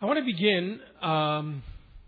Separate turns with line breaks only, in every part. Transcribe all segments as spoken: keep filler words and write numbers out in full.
I want to begin. Um,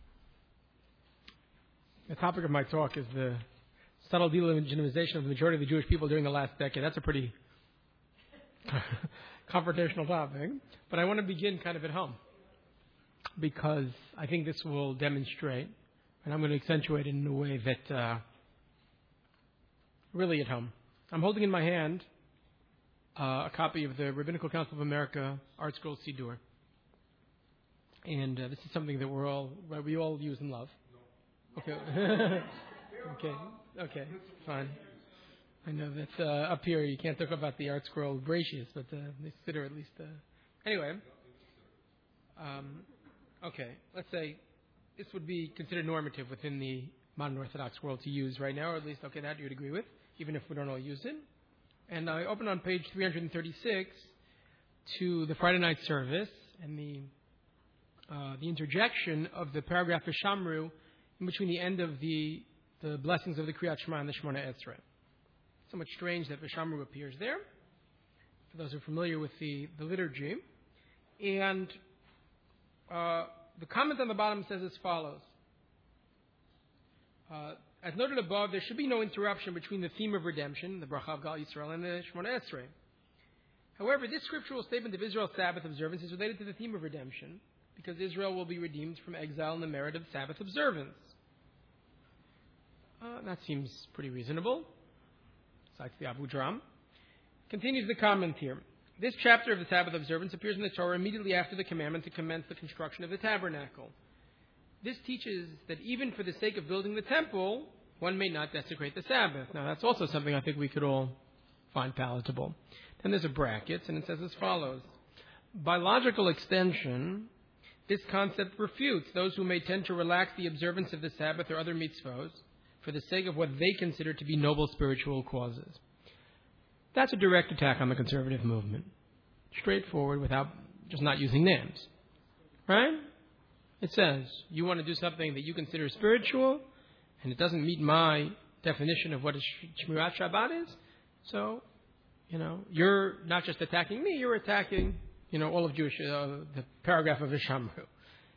the topic of my talk is the subtle delegitimization of the majority of the Jewish people during the last decade. That's a pretty confrontational topic. But I want to begin kind of at home, because I think this will demonstrate, and I'm going to accentuate it in a way that uh, really at home. I'm holding in my hand uh, a copy of the Rabbinical Council of America Art Scroll Siddur. And uh, this is something that we're all, we all use and love. Okay. okay. Okay. Fine. I know that uh, up here you can't talk about the Art Scroll Bracious, but uh, they consider at least. Uh, anyway. Um, okay. Let's say this would be considered normative within the modern Orthodox world to use right now, or at least, okay, that you'd agree with, even if we don't all use it. And I open on page three thirty-six to the Friday night service and the Uh, the interjection of the paragraph Vishamru in between the end of the the blessings of the Kriyat Shema and the Shemona Esrei. Somewhat strange that Vishamru appears there, for those who are familiar with the, the liturgy. And uh, the comment on the bottom says as follows. Uh, as noted above, there should be no interruption between the theme of redemption, the Bracha of Gal Yisrael, and the Shemona Esrei. However, this scriptural statement of Israel's Sabbath observance is related to the theme of redemption, because Israel will be redeemed from exile in the merit of Sabbath observance. Uh, that seems pretty reasonable. Cites the Abu Dram. Continues the comment here. This chapter of the Sabbath observance appears in the Torah immediately after the commandment to commence the construction of the tabernacle. This teaches that even for the sake of building the temple, one may not desecrate the Sabbath. Now, that's also something I think we could all find palatable. Then there's a bracket, and it says as follows. By logical extension, this concept refutes those who may tend to relax the observance of the Sabbath or other mitzvahs for the sake of what they consider to be noble spiritual causes. That's a direct attack on the conservative movement. Straightforward, without just not using names. Right? It says, you want to do something that you consider spiritual, and it doesn't meet my definition of what a Shmirat Shabbat is, so, you know, you're not just attacking me, you're attacking You know, all of Jewish, uh, the paragraph of Vishamru.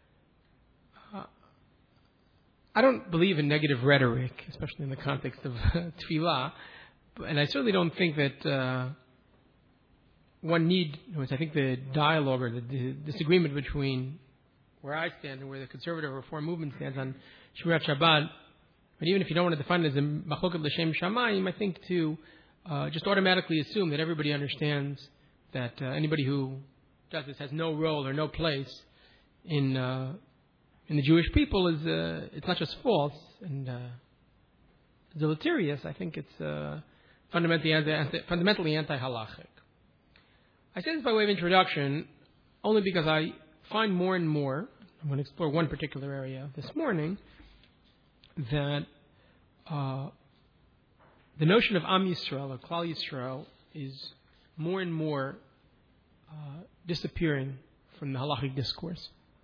Uh, I don't believe in negative rhetoric, especially in the context of tefillah, and I certainly don't think that uh, one need, I think the dialogue or the, the disagreement between where I stand and where the conservative reform movement stands on Shmirat Shabbat, but even if you don't want to define it as a machloket l'shem shamayim, I think to uh, just automatically assume that everybody understands that uh, anybody who does this has no role or no place in uh, in the Jewish people is uh, it's not just false and uh, deleterious. I think it's uh, fundamentally anti, anti, fundamentally anti-halachic. I say this by way of introduction only because I find more and more, I'm going to explore one particular area this morning, that uh, the notion of Am Yisrael or Klal Yisrael is more and more Uh, disappearing from the halachic discourse.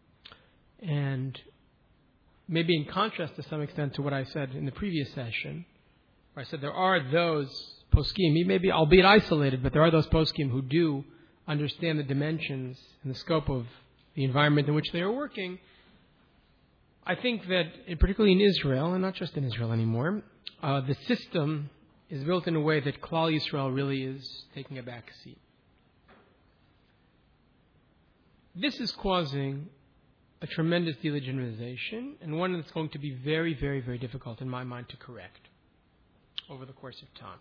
And maybe in contrast to some extent to what I said in the previous session, where I said there are those poskim, maybe albeit isolated, but there are those poskim who do understand the dimensions and the scope of the environment in which they are working. I think that, particularly in Israel, and not just in Israel anymore, uh, the system is built in a way that Klal Yisrael really is taking a back seat. This is causing a tremendous delegitimization, and one that's going to be very, very, very difficult in my mind to correct over the course of time.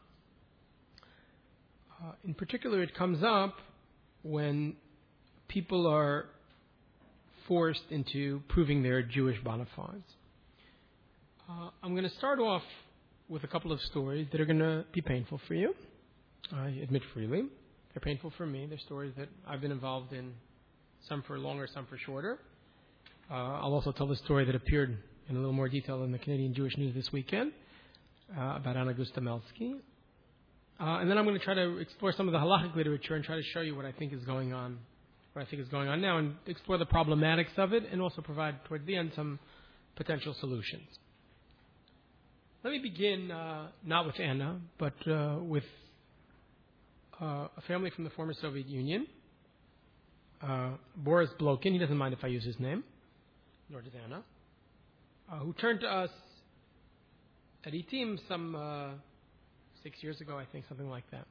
Uh, in particular, it comes up when people are forced into proving their Jewish bona fides. Uh, I'm going to start off with a couple of stories that are going to be painful for you. I admit freely. They're painful for me. They're stories that I've been involved in, some for longer, some for shorter. Uh, I'll also tell the story that appeared in a little more detail in the Canadian Jewish News this weekend uh, about Anna Gustamelsky. Uh, and then I'm going to try to explore some of the halachic literature and try to show you what I think is going on, what I think is going on now, and explore the problematics of it, and also provide towards the end some potential solutions. Let me begin uh, not with Anna, but uh, with uh, a family from the former Soviet Union. uh, Boris Blokin, he doesn't mind if I use his name, nor does Anna, uh, who turned to us at Etim some uh, six years ago, I think, something like that.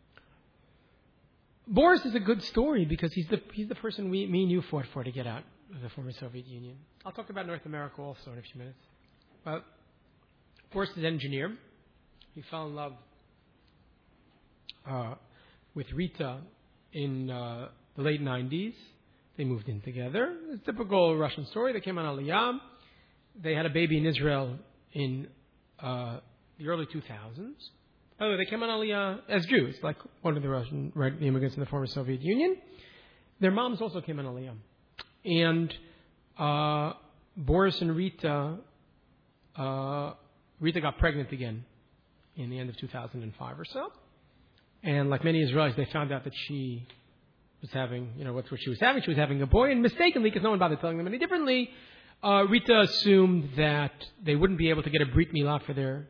Boris is a good story because he's the he's the person we, me and you fought for to get out of the former Soviet Union. I'll talk about North America also in a few minutes. But Boris is an engineer. He fell in love uh, with Rita in uh, the late nineties. They moved in together. It's a typical Russian story. They came on Aliyah. They had a baby in Israel in uh, the early two thousands. By the way, they came on Aliyah as Jews, like one of the Russian right, the immigrants in the former Soviet Union. Their moms also came on Aliyah. And uh, Boris and Rita, uh, Rita got pregnant again in the end of two thousand five or so. And like many Israelis, they found out that she was having, you know, what's what she was having. She was having a boy. And mistakenly, because no one bothered telling them any differently, uh, Rita assumed that they wouldn't be able to get a Brit Milah for their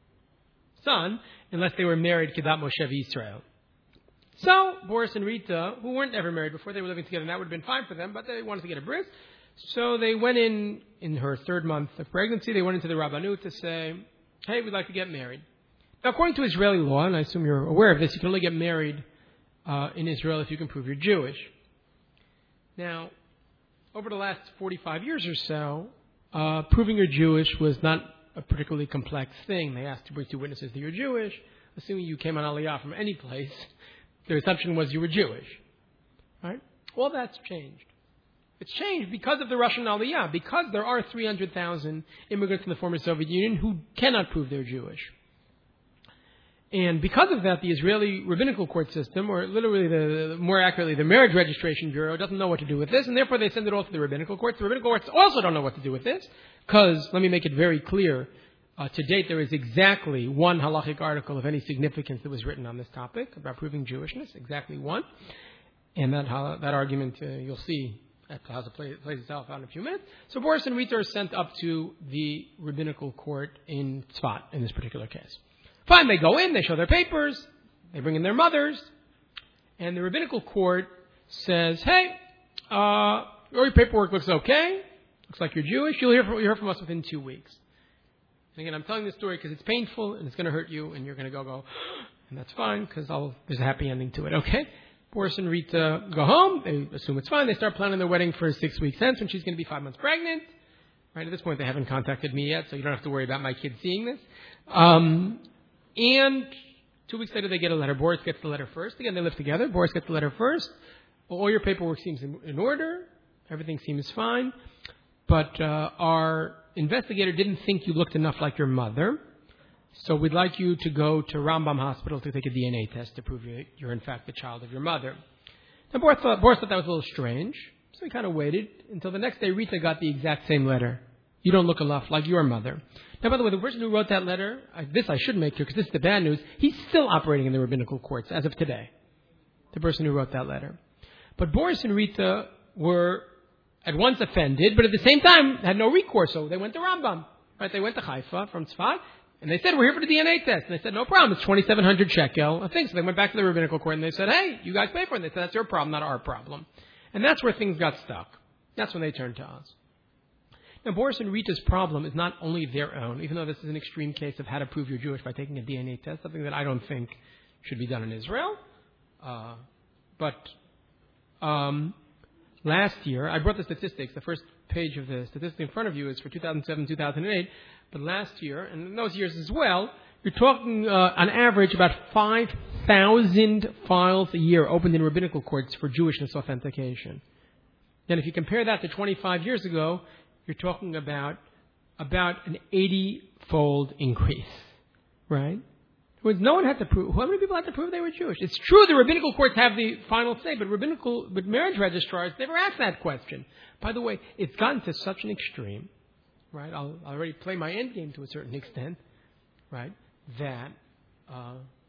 son unless they were married Kedat Moshe Yisrael. So Boris and Rita, who weren't ever married before, they were living together, and that would have been fine for them, but they wanted to get a bris. So they went in, in her third month of pregnancy, they went into the Rabbanut to say, hey, we'd like to get married. Now, according to Israeli law, and I assume you're aware of this, you can only get married uh, in Israel if you can prove you're Jewish. Now, over the last forty-five years or so, uh, proving you're Jewish was not a particularly complex thing. They asked to bring two witnesses that you're Jewish. Assuming you came on Aliyah from any place, their assumption was you were Jewish. Right? All that's changed. It's changed because of the Russian Aliyah, because there are three hundred thousand immigrants in the former Soviet Union who cannot prove they're Jewish. And because of that, the Israeli rabbinical court system, or literally, the, the more accurately, the Marriage Registration Bureau, doesn't know what to do with this, and therefore they send it all to the rabbinical courts. The rabbinical courts also don't know what to do with this, because, let me make it very clear, uh, to date there is exactly one halachic article of any significance that was written on this topic about proving Jewishness, exactly one. And that that argument, uh, you'll see, how it plays itself out in a few minutes. So Boris and Rita are sent up to the rabbinical court in Tzfat in this particular case. Fine, they go in, they show their papers, they bring in their mothers, and the rabbinical court says, hey, uh, all your paperwork looks okay, looks like you're Jewish, you'll hear from, you'll hear from us within two weeks. And again, I'm telling this story because it's painful and it's going to hurt you, and you're going to go, go, and that's fine because there's a happy ending to it, okay? Boris and Rita go home, they assume it's fine, they start planning their wedding for six weeks hence when she's going to be five months pregnant. Right, at this point they haven't contacted me yet, so you don't have to worry about my kids seeing this. Um... And two weeks later, they get a letter. Boris gets the letter first. Again, they live together. Boris gets the letter first. All your paperwork seems in, in order. Everything seems fine. But uh, our investigator didn't think you looked enough like your mother. So we'd like you to go to Rambam Hospital to take a D N A test to prove you're, you're in fact the child of your mother. Now, Boris thought, Boris thought that was a little strange. So he kind of waited until the next day Rita got the exact same letter. You don't look enough like your mother. Now, by the way, the person who wrote that letter, I, this I should make clear because this is the bad news, he's still operating in the rabbinical courts as of today. The person who wrote that letter. But Boris and Rita were at once offended, but at the same time had no recourse, so they went to Rambam. Right? They went to Haifa from Tzfat, and they said, we're here for the D N A test. And they said, no problem, it's twenty-seven hundred shekel. I think so. They went back to the rabbinical court and they said, hey, you guys pay for it. And they said, that's your problem, not our problem. And that's where things got stuck. That's when they turned to us. Now, Boris and Rita's problem is not only their own, even though this is an extreme case of how to prove you're Jewish by taking a D N A test, something that I don't think should be done in Israel. Uh, but um, last year, I brought the statistics. The first page of the statistic in front of you is for two thousand seven, two thousand eight. But last year, and in those years as well, you're talking uh, on average about five thousand files a year opened in rabbinical courts for Jewishness authentication. And if you compare that to twenty-five years ago, you're talking about about an eighty-fold increase, right? Because no one had to prove. How many people had to prove they were Jewish? It's true the rabbinical courts have the final say, but rabbinical, but marriage registrars never asked that question. By the way, it's gotten to such an extreme, right? I'll, I'll already play my end game to a certain extent, right? That. Uh,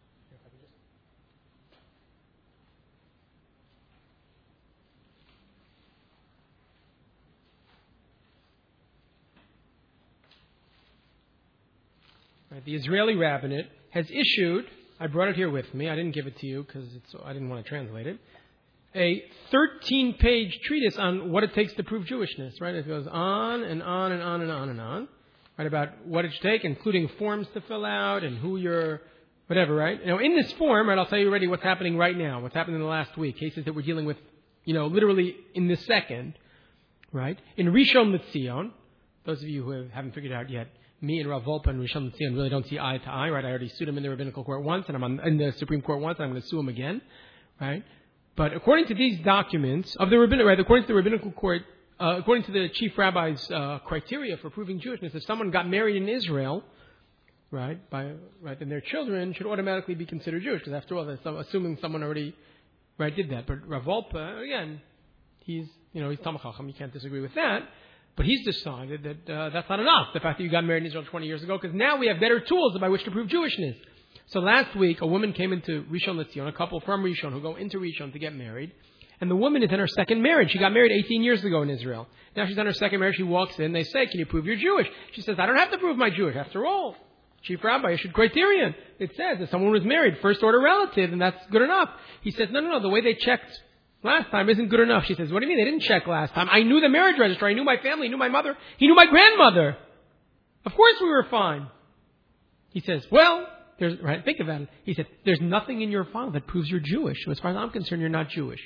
Right, the Israeli rabbinate has issued, I brought it here with me, I didn't give it to you because I didn't want to translate it, a thirteen-page treatise on what it takes to prove Jewishness, right? It goes on and on and on and on and on, right, about what it should take, including forms to fill out and who you're, whatever, right? Now, in this form, right, I'll tell you already what's happening right now, what's happened in the last week, cases that we're dealing with, you know, literally in this second, right? In Rishon LeZion, those of you who haven't figured it out yet, me and Rav Volpa and Rishon LeZion really don't see eye to eye, right? I already sued him in the rabbinical court once, and I'm on, in the Supreme Court once, and I'm going to sue him again, right? But according to these documents of the rabbinical, right, according to the rabbinical court, uh, according to the chief rabbi's uh, criteria for proving Jewishness, if someone got married in Israel, right, by right, then their children should automatically be considered Jewish, because after all, that's assuming someone already, right, did that. But Rav Volpa, again, he's, you know, he's Talmid Chacham, you can't disagree with that. But he's decided that uh, that's not enough, the fact that you got married in Israel twenty years ago, because now we have better tools by which to prove Jewishness. So last week, a woman came into Rishon LeZion, a couple from Rishon who go into Rishon to get married, and the woman is in her second marriage. She got married eighteen years ago in Israel. Now she's on her second marriage. She walks in. They say, "Can you prove you're Jewish?" She says, "I don't have to prove my Jewish. After all, Chief Rabbi issued criterion. It says that someone was married, first order relative, and that's good enough." He says, "No, no, no. The way they checked last time isn't good enough." She says, "What do you mean they didn't check last time? I knew the marriage register. I knew my family. I knew my mother. He knew my grandmother. Of course we were fine." He says, "Well, there's right. Think about it." He said, "There's nothing in your file that proves you're Jewish. So as far as I'm concerned, you're not Jewish."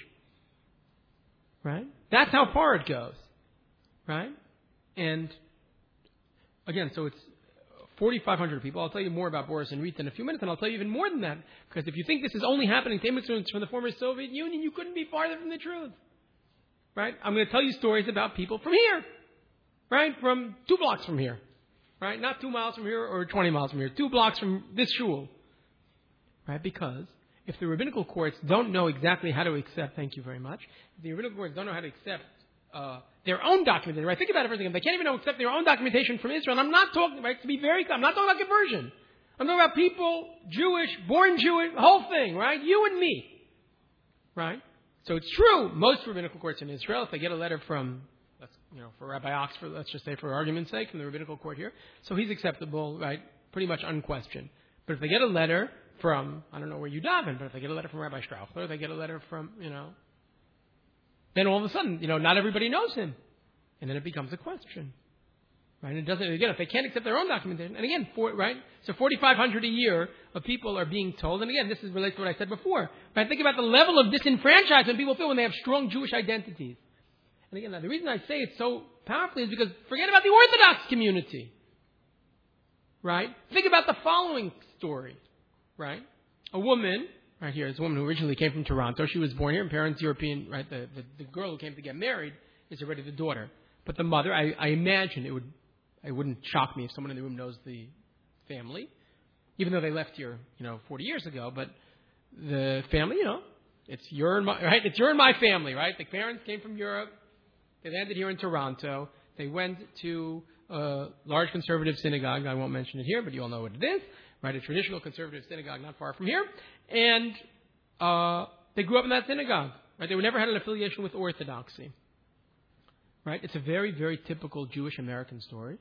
Right? That's how far it goes. Right? And again, so it's forty-five hundred people. I'll tell you more about Boris and Rita in a few minutes, and I'll tell you even more than that. Because if you think this is only happening to immigrants from the former Soviet Union, you couldn't be farther from the truth. Right? I'm going to tell you stories about people from here. Right? From two blocks from here. Right? Not two miles from here or twenty miles from here. Two blocks from this shul. Right? Because if the rabbinical courts don't know exactly how to accept, thank you very much, if the rabbinical courts don't know how to accept uh, their own documentation, right? Think about it for a second. They can't even know accept their own documentation from Israel. And I'm not talking, right, to be very clear, I'm not talking about conversion. I'm talking about people, Jewish, born Jewish, the whole thing, right? You and me. Right? So it's true, most rabbinical courts in Israel, if they get a letter from, let's, you know, for Rabbi Oxford, let's just say for argument's sake, from the rabbinical court here, so he's acceptable, right? Pretty much unquestioned. But if they get a letter from, I don't know where you daven, but if they get a letter from Rabbi Strauchler, they get a letter from, you know, then all of a sudden, you know, not everybody knows him. And then it becomes a question. Right? And it doesn't, again, if they can't accept their own documentation, and again, for, right? So forty-five hundred a year of people are being told, and again, this is related to what I said before. Right? Think about the level of disenfranchisement people feel when they have strong Jewish identities. And again, now, the reason I say it so powerfully is because forget about the Orthodox community. Right? Think about the following story. Right? A woman, right here, is a woman who originally came from Toronto. She was born here, and parents European, right? The, the, the girl who came to get married is already the daughter. But the mother, I, I imagine it would, it wouldn't shock me if someone in the room knows the family, even though they left here, you know, forty years ago. But the family, you know, it's your and my, right? It's your and my family, right? The parents came from Europe. They landed here in Toronto. They went to a large conservative synagogue. I won't mention it here, but you all know what it is. Right, a traditional conservative synagogue not far from here. And uh, they grew up in that synagogue. Right, they never had an affiliation with Orthodoxy. Right, it's a very, very typical Jewish American story.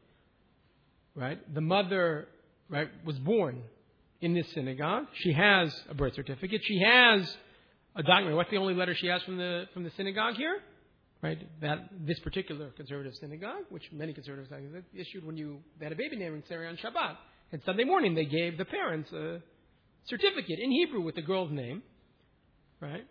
Right, the mother, right, was born in this synagogue. She has a birth certificate. She has a document. What's the only letter she has from the from the synagogue here? Right, that this particular conservative synagogue, which many conservative synagogues issued when you they had a baby naming ceremony on Shabbat. And Sunday morning, they gave the parents a certificate in Hebrew with the girl's name. Right?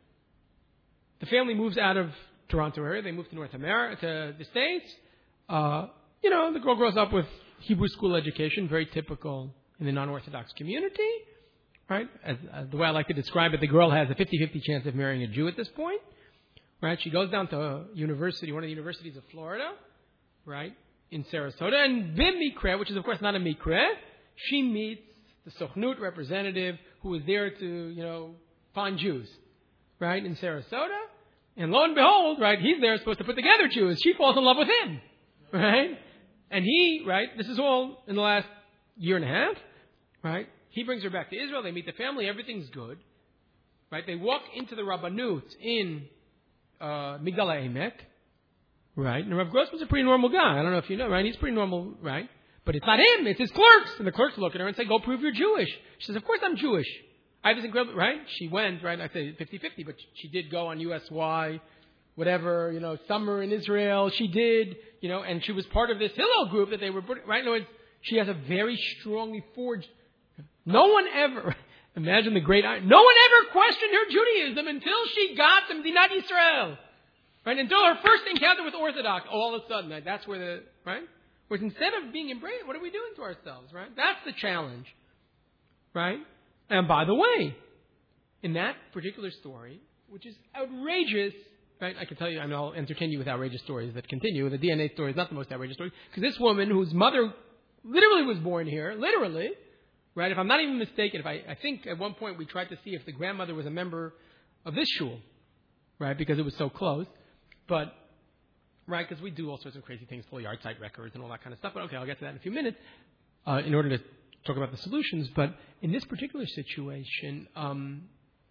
The family moves out of Toronto area. They move to North America, to the States. Uh, you know, the girl grows up with Hebrew school education, very typical in the non-Orthodox community. Right? As, as the way I like to describe it, the girl has a fifty-fifty chance of marrying a Jew at this point. Right? She goes down to a university, one of the universities of Florida. Right? In Sarasota. And b'mikra, which is of course not a mikra, she meets the Sochnut representative who was there to, you know, find Jews, right, in Sarasota. And lo and behold, right, he's there supposed to put together Jews. She falls in love with him, right? And he, right, this is all in the last year and a half, right? He brings her back to Israel. They meet the family. Everything's good, right? They walk into the Rabbanut in uh, Migdal HaEmek, right? And Rav Gross was a pretty normal guy. I don't know if you know, right? He's pretty normal, right? But it's not him, it's his clerks. And the clerks look at her and say, "Go prove you're Jewish." She says, "Of course I'm Jewish. I have this incredible, right? She went, right? I say fifty-fifty, but she did go on U S Y, whatever, you know, summer in Israel. She did, you know, and she was part of this Hillel group that they were, right? No, she has a very strongly forged. No one ever, imagine the great, no one ever questioned her Judaism until she got to Medinat Yisrael. Right? Until her first encounter with Orthodox, all of a sudden, right? That's where the, right? Whereas instead of being embraced, what are we doing to ourselves, right? That's the challenge. Right? And by the way, in that particular story, which is outrageous, right? I can tell you, I mean, I'll entertain you with outrageous stories that continue. The D N A story is not the most outrageous story. Because this woman, whose mother literally was born here, literally, right? If I'm not even mistaken, if I, I think at one point we tried to see if the grandmother was a member of this shul, right? Because it was so close. But, right, because we do all sorts of crazy things, pull yard site records and all that kind of stuff. But okay, I'll get to that in a few minutes uh, in order to talk about the solutions. But in this particular situation, um,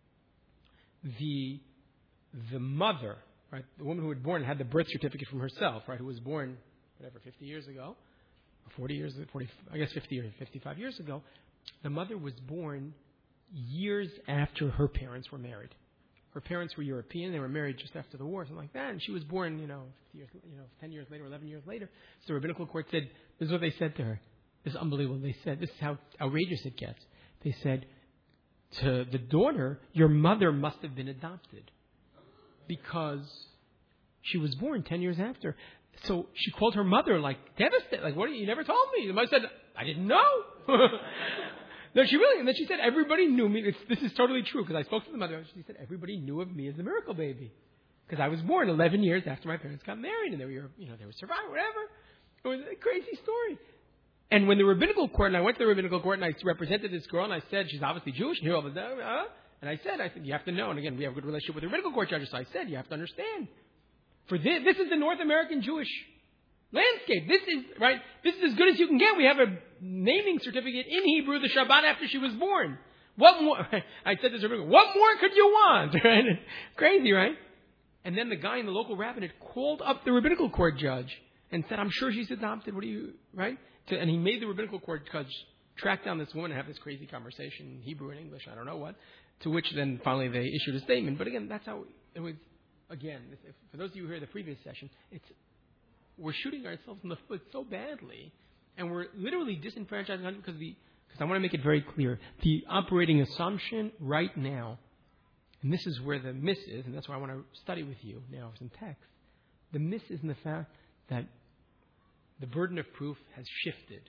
the the mother, right, the woman who had born had the birth certificate from herself, right, who was born, whatever, fifty years ago, or forty years, forty, I guess fifty or fifty-five years ago. The mother was born years after her parents were married. Her parents were European. They were married just after the war, something like that. And she was born, you know, fifty years, you know, ten years later, eleven years later. So the rabbinical court said, this is what they said to her. This is unbelievable. They said, this is how outrageous it gets. They said to the daughter, your mother must have been adopted because she was born ten years after. So she called her mother like devastated. Like, what? You never told me. The mother said, I didn't know. No, she really, and then she said, everybody knew me. It's, this is totally true, because I spoke to the mother. She said, everybody knew of me as the miracle baby. Because I was born eleven years after my parents got married, and they were, you know, they were surviving, whatever. It was a crazy story. And when the rabbinical court, and I went to the rabbinical court, and I represented this girl, and I said, she's obviously Jewish, and here all the uh, and I said, I said, you have to know, and again, we have a good relationship with the rabbinical court judges, so I said, you have to understand. For this, this is the North American Jewish landscape. This is, right, this is as good as you can get. We have a naming certificate in Hebrew the Shabbat after she was born. What more? I said this, what more could you want? Right? Crazy, right? And then the guy in the local rabbinate called up the rabbinical court judge and said, I'm sure she's adopted. What do you, right? To, and he made the rabbinical court judge track down this woman and have this crazy conversation in Hebrew and English, I don't know what, to which then finally they issued a statement. But again, that's how it was, again, for those of you who heard the previous session, it's, we're shooting ourselves in the foot so badly, and we're literally disenfranchising because the because I want to make it very clear, the operating assumption right now, and this is where the miss is, and that's why I want to study with you now as in text. The miss is in the fact that the burden of proof has shifted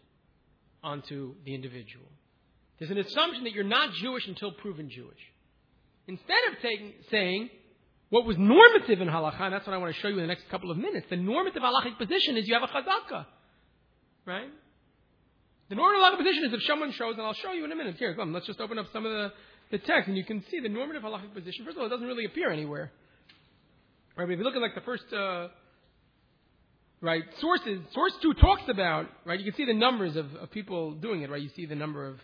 onto the individual. There's an assumption that you're not Jewish until proven Jewish. Instead of taking, saying what was normative in halakha, and that's what I want to show you in the next couple of minutes, the normative halachic position is you have a chazaka. Right? The normative halachic position is if someone shows, and I'll show you in a minute. Here, come, let's just open up some of the, the text, and you can see the normative halachic position. First of all, it doesn't really appear anywhere. Right? But if you look at like the first, uh, right, sources, source two talks about, right, you can see the numbers of, of people doing it, right? You see the number of,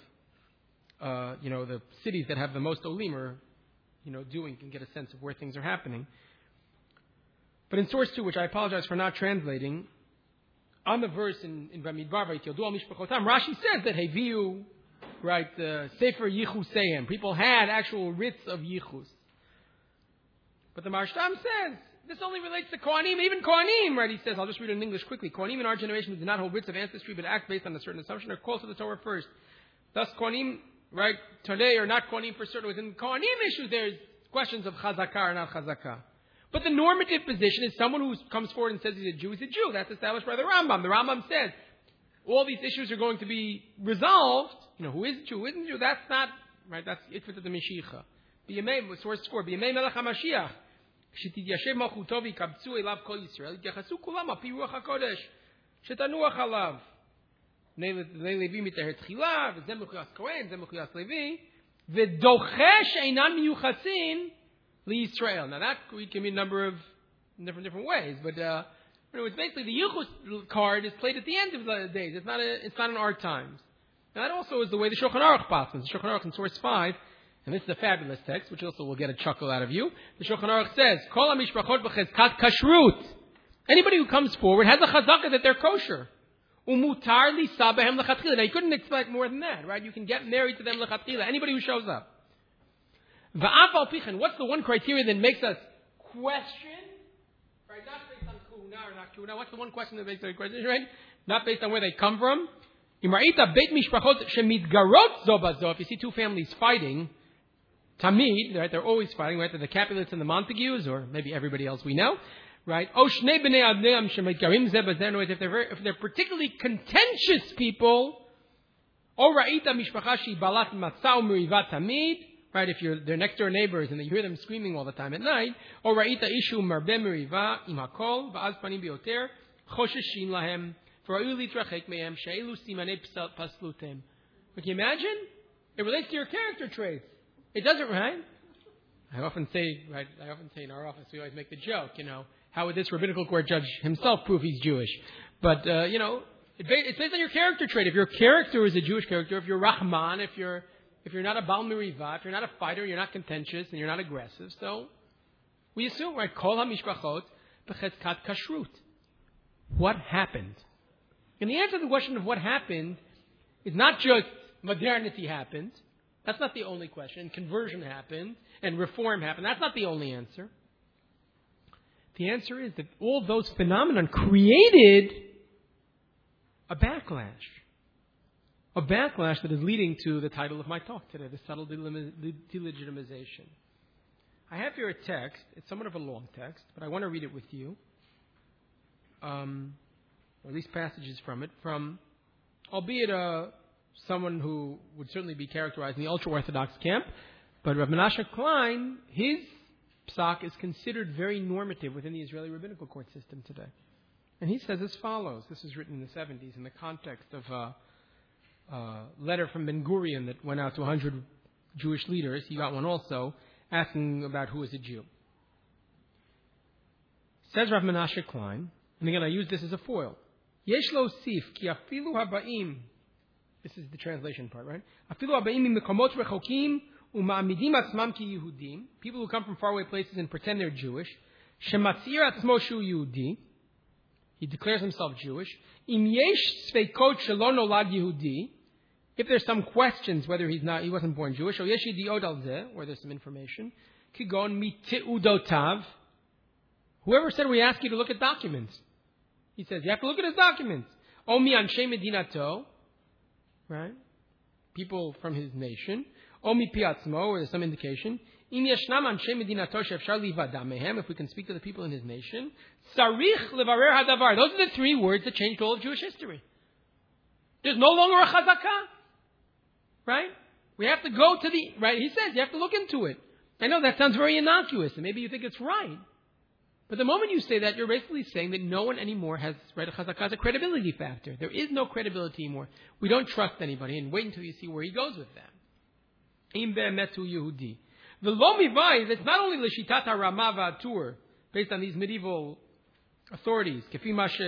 uh, you know, the cities that have the most olim or, you know, doing, can get a sense of where things are happening. But in source two, which I apologize for not translating, on the verse in, in Bamidbar, Rashi says that Heviu, right, uh, Sefer Yichuseim, people had actual writs of Yichus. But the Maharshtam says, this only relates to Kohanim, even Kohanim, right? He says, I'll just read it in English quickly. Kohanim in our generation who do not hold writs of ancestry but act based on a certain assumption are called to the Torah first. Thus, Kohanim, right, today are not Kohanim for certain. Within Kohanim issues, there's questions of Chazakah or not Chazakah. But the normative position is someone who comes forward and says he's a Jew is a Jew. That's established by the Rambam. The Rambam says all these issues are going to be resolved. You know, who is Jew, who isn't Jew? That's not, right, that's it for the Mashiach. B'yamei, source score, B'yamei Melech HaMashiach. Shetidyashev malchuto v'yikabtzu elav kol Yisrael. Yityachasu kulam al pi ruach HaKodesh. Shetanuach alav. Bnei Levi mitaher tchila, v'zeh mechuyas Kohen, v'zeh mechuyas Levi. V'dochesh einan miyuchasin liYisrael. Now that can mean a number of different different ways, but uh, it's basically the Yichus card is played at the end of the days. It's not a, it's not in our times. Now that also is the way the Shulchan Aruch passes. The Shulchan Aruch in source five, and this is a fabulous text, which also will get a chuckle out of you. The Shulchan Aruch says, "Kol hamishpachot b'chezkat kashrut." Anybody who comes forward has a chazaka that they're kosher. Umutar li sabahem lechatchila. Now you couldn't expect more than that, right? You can get married to them lechatchila. Anybody who shows up, Va'af al pichen, what's the one criteria that makes us question? Right, not based on kuna or not kuna. What's the one question that makes us question, right? Not based on where they come from. If you see two families fighting, Tamid, right, they're always fighting, right? They're the Capulets and the Montagues, or maybe everybody else we know, right? If they're, very, if they're particularly contentious people, right? If you're their next door neighbors and you hear them screaming all the time at night, can you imagine? It relates to your character traits. It doesn't, right? I often say, right? I often say in our office, we always make the joke, you know, how would this rabbinical court judge himself prove he's Jewish? But uh, you know, it, it's based on your character trait. If your character is a Jewish character, if you're Rahman, if you're if you're not a Baal Meriva, if you're not a fighter, you're not contentious, and you're not aggressive, so we assume, right? Kol hamishpachot b'chezkat kashrut. What happened? And the answer to the question of what happened is not just modernity happened. That's not the only question. Conversion happened and reform happened. That's not the only answer. The answer is that all those phenomena created a backlash. A backlash that is leading to the title of my talk today, the subtle delegitimization. I have here a text. It's somewhat of a long text, but I want to read it with you. Um... or at least passages from it, from, albeit uh, someone who would certainly be characterized in the ultra-Orthodox camp, but Rav Menashe Klein, his psak is considered very normative within the Israeli rabbinical court system today. And he says as follows. This is written in the seventies in the context of a, a letter from Ben Gurion that went out to one hundred Jewish leaders. He got one also, asking about who is a Jew. Says Rav Menashe Klein, and again I use this as a foil, Yesh lo sif ki afilu habaim. This is the translation part, right? Afilu habaim mimekomot rechokim uma'amidim atzmam ki Yehudim. People who come from faraway places and pretend they're Jewish. Shematzir atzmo shu Yehudi. He declares himself Jewish. Im yesh sveikot shelo nolad Yehudi. If there's some questions whether he's not, he wasn't born Jewish, or yesh yidiot al zeh, or there's some information. Kigon miteudotav. Whoever said we ask you to look at documents? He says, you have to look at his documents. Omi anshe medinato, right? People from his nation. Omi piatzmo, or there's some indication. Im yeshnam anshe medinato she'efshar livada mehem, if we can speak to the people in his nation. Sarich levarer hadavar. Those are the three words that changed all of Jewish history. There's no longer a chazakah, right? We have to go to the, right? He says, you have to look into it. I know that sounds very innocuous, and maybe you think it's right. But the moment you say that, you're basically saying that no one anymore has, right, a chazakah as a credibility factor. There is no credibility anymore. We don't trust anybody, and wait until you see where he goes with that. Im be'emet hu Yehudi. The lo mivai, it's not only l'shitat ha'Rama v'Atur, based on these medieval authorities, kefi ma she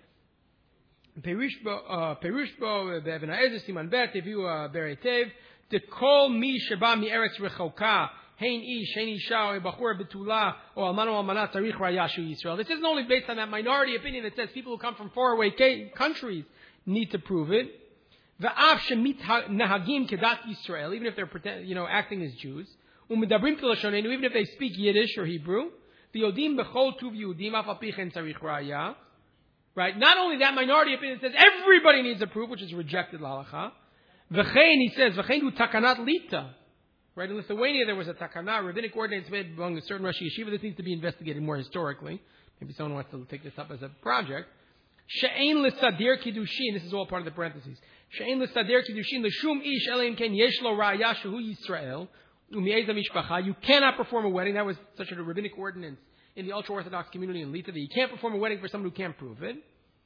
perush bo be'Even HaEzer siman bet, teviu beretev, to call mi sheba mi eretz rechoka, Hein ish, hein isha, or bachur betula, or almano almanat tarich rayashu Yisrael. This isn't only based on that minority opinion that says people who come from faraway countries need to prove it. Va'af shemit nahagim kedat Yisrael, even if they're pretend, you know, acting as Jews. Umedabrim kilashonenu, even if they speak Yiddish or Hebrew. V'yodim bechol tuv Yehudim af al pichen tarich raya. Right? Not only that minority opinion says everybody needs a proof, which is rejected l'halacha. V'chein, he says, v'chein hu takanat lita. Right, in Lithuania there was a takana, rabbinic ordinance made among a certain Rosh Yeshiva. This needs to be investigated more historically. Maybe someone wants to take this up as a project. She'ein l'sadir kiddushin. This is all part of the parentheses. She'ein l'sadir kiddushin l'shum ish eleim ken yesh lo ra'aya shehu Yisrael u'mi'ez mishpacha. You cannot perform a wedding. That was such a rabbinic ordinance in the ultra-Orthodox community in Lita that you can't perform a wedding for someone who can't prove it.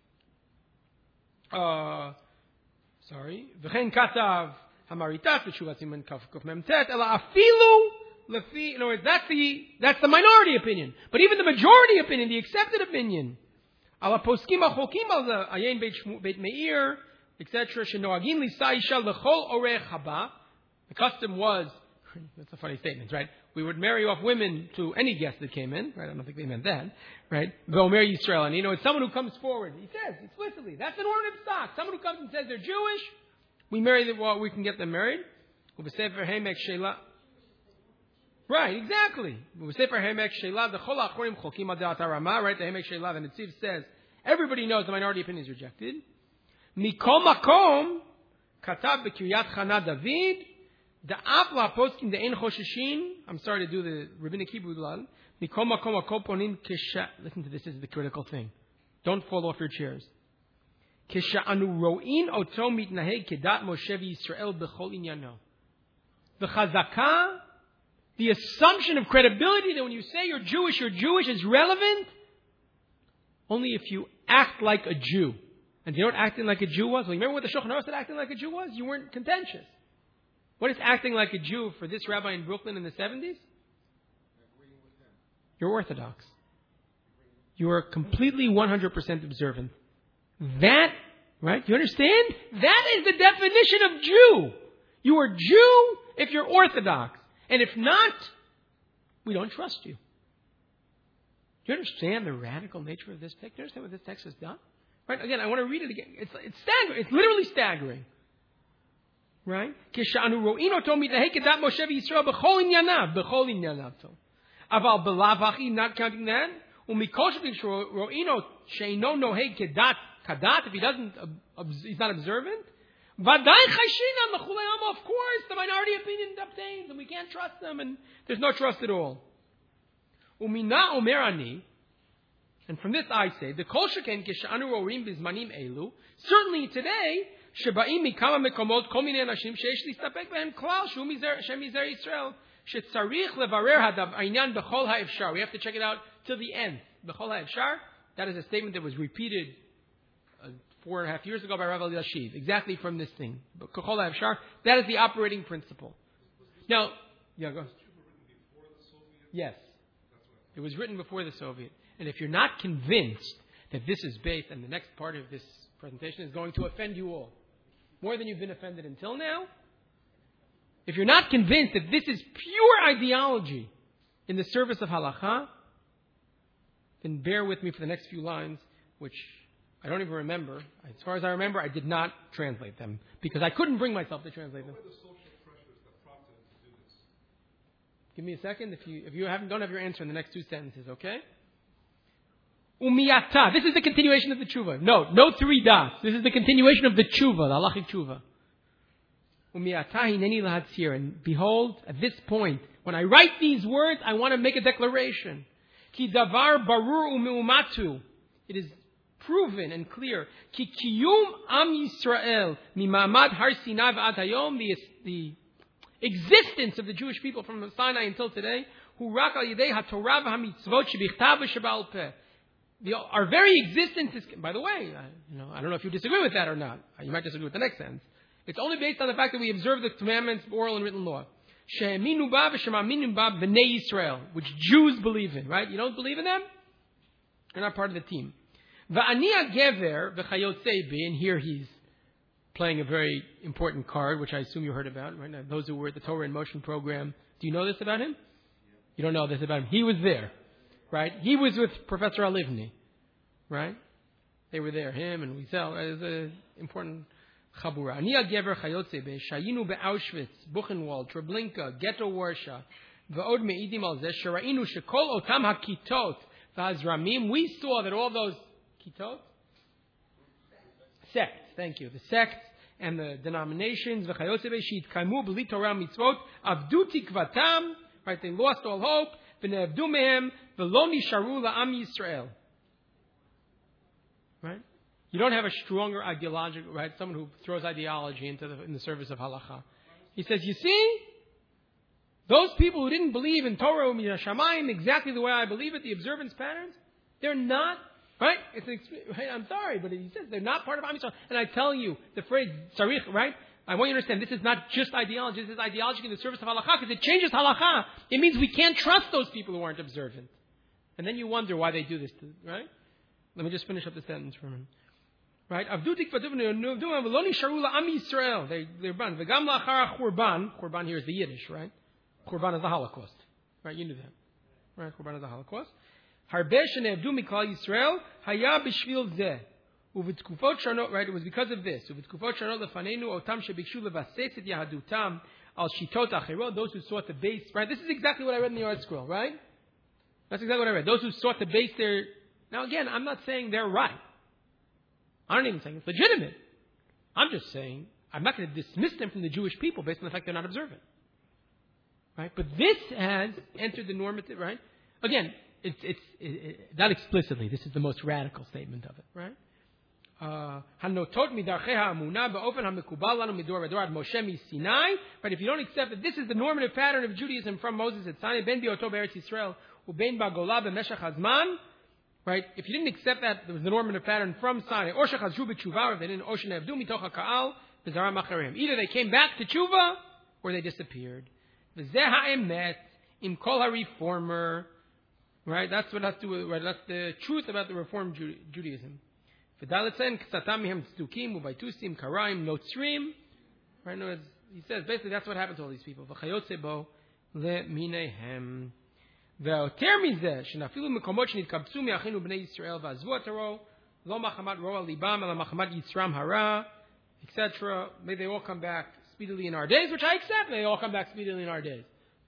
Uh, sorry. V'chein katav. Hamaritas, v'shuvat siman kaf kuf memtet, ela afilu lefi. In other words, that's the that's the minority opinion. But even the majority opinion, the accepted opinion, ala poskim achokim al ayin beit meir, et cetera. Shenoagim lisa isha lechol orech haba. The custom was, that's a funny statement, right? We would marry off women to any guest that came in, right? I don't think they meant that, right? V'omer Yisrael, and you know, it's someone who comes forward. He says explicitly, that's an normative stock. Someone who comes and says they're Jewish. We marry them, well, we can get them married. Right, exactly. Right, the Hemek Sheilav and the Tziv says, everybody knows the minority opinion is rejected. Mikol Makom, Katav B'Kiryat Chana David, the Apla Poskim the Ein Chosheshin. I'm sorry to do the rabbinic Hebrew lal. Mikol Makom Akol Ponim Kesha. Listen to this. This is the critical thing. Don't fall off your chairs. Kesha Anu Ro'in Oto Mitnaheg Kedat Moshe Yisrael B'Chol Inyano. The Chazakah, the assumption of credibility that when you say you're Jewish, you're Jewish is relevant only if you act like a Jew. And you know what acting like a Jew was? Well, you remember what the Shulchan Aruch said acting like a Jew was? You weren't contentious. What is acting like a Jew for this rabbi in Brooklyn in the seventies? You're Orthodox. You are completely one hundred percent observant. That, right? You understand? That is the definition of Jew. You are Jew if you're Orthodox. And if not, we don't trust you. Do you understand the radical nature of this text? Do you understand what this text has done? Right? Again, I want to read it again. It's, it's staggering. It's literally staggering. Right? Kishanu ro'ino to mitnaheg kedat Moshe v'Yisrael b'chol inyanav. B'chol inyanav. Aval b'lavachi, not counting that. U'mikol sheb'im ro'ino she'ino noheg kedat kadat. If he doesn't, he's not observant. V'adai chayshina l'chulayama. Of course, the minority opinion obtains, and we can't trust them, and there's no trust at all. Umina omer ani. And from this I say, the kol sheken kishanu ro'im bizmanim elu. Certainly today, שבאים מכמה מקומות כל מיני אנשים שיש להסתפק בהם כלל שהוא שם מזרע ישראל שצריך לברר העניין בכל האפשר. We have to check it out till the end. בכל האפשר, that is a statement that was repeated uh, four and a half years ago by Rav Elyashiv, exactly from this thing. בכל האפשר, that is the operating principle. Now, yeah, go. Yes. It was written before the Soviet. And if you're not convinced that this is based, and the next part of this presentation is going to offend you all, more than you've been offended until now. If you're not convinced that this is pure ideology in the service of halakha, then bear with me for the next few lines, which I don't even remember. As far as I remember, I did not translate them because I couldn't bring myself to translate them.
What were the social pressures that prompted him to do this?
Give me a second. If you if you haven't don't have your answer in the next two sentences, okay? Umiyata. This is the continuation of the tshuva. No, no three dots. This is the continuation of the tshuva, the halachic tshuva. Umiyata hineni lahatzir. And behold, at this point, when I write these words, I want to make a declaration. Ki davar barur umeumatu. It is proven and clear. Ki kiyum am Yisrael mimamad har Sinai v'ad hayom. The the existence of the Jewish people from Sinai until today. Hu rak al yidei haTorah v'hamitzvot shebichtav v'sheba'al peh. The, our very existence is, by the way, I, you know, I don't know if you disagree with that or not. You might disagree with the next sentence. It's only based on the fact that we observe the commandments, oral and written law. She'eminu ba v'shema'aminu ba b'nei Yisrael, which Jews believe in, right? You don't believe in them? You're not part of the team. Va'ani ha'gever v'chayotzei bi, and here he's playing a very important card, which I assume you heard about, right? Now, those who were at the Torah in Motion program, do you know this about him? You don't know this about him. He was there. Right? He was with Professor Alivni. Right? They were there. Him and Wiesel. It was an important chabura. Ani agever chayotze be shayinu beAuschwitz, Buchenwald, Treblinka, Ghetto Warsaw, va'od me'idim al zeh sherainu shekol otam hakitot v'hazramim. We saw that all those kitot, sects, thank you, the sects and the denominations, v'chayotze be she'itkaimu b'li Torah mitzvot, avdu tikvatam, right? They lost all hope. V'ne'avdu mehem v'lo nisharu la'am Yisrael. Right? You don't have a stronger ideological, right? Someone who throws ideology into the, in the service of halakha. He says, you see, those people who didn't believe in Torah and Shamayim exactly the way I believe it, the observance patterns, they're not, right? It's an, right? I'm sorry, but he says they're not part of Am Yisrael. And I tell you, the phrase sarich, right? I want you to understand, this is not just ideology. This is ideology in the service of halakha because it changes halakha. It means we can't trust those people who aren't observant. And then you wonder why they do this, to, right? Let me just finish up the sentence for a minute. Right? They, they're banned. V'gam la'achar churban. Churban here is the Yiddish, right? Churban is the Holocaust. Right? You knew that. Right? Churban is the Holocaust. Harbe shene'avdu miklal Yisrael haya b'shvil zeh. Right, it was because of this. al shitot achirot, those who sought to base, right? This is exactly what I read in the Art Scroll, right? That's exactly what I read. Those who sought to base their, now again, I'm not saying they're right. I'm not even saying it's legitimate. I'm just saying, I'm not going to dismiss them from the Jewish people based on the fact they're not observant. Right? But this has entered the normative, right? Again, it's, it's it, it, not explicitly. This is the most radical statement of it, right? Hanotot midarcheha amuna be'ofen hamekubal lanu midor v'dor ad Moshe miSinai. But if you don't accept that this is the normative pattern of Judaism from Moses at Sinai, ben bioto be'eretz Yisrael u'ben ba'gola b'meshach hazman, right? If you didn't accept that there was the normative pattern from Sinai, or shechazru b'tshuva, or if they didn't, or shenevdu mitoch ha'ka'al b'zaram acharim. Either they came back to tshuva, or they disappeared. V'zeh ha'emet im kol ha'reformer. Right? That's what has to do with, right? That's the truth about the Reformed Ju- Judaism. V'daletzen k'satam mihem tzdukim u'baytusim karaim notzrim. Right? No, he says basically that's what happened to all these people. V'chayotze bo le'minehem. V'oter mizeh shenafilu mekomot shenitkabesu mi'achinu b'nei Yisrael v'azvu ataro lo machamat roa libam ela machamat yitzram hara, et cetera. May they all come back speedily in our days, which I accept. May they all come back speedily in our days.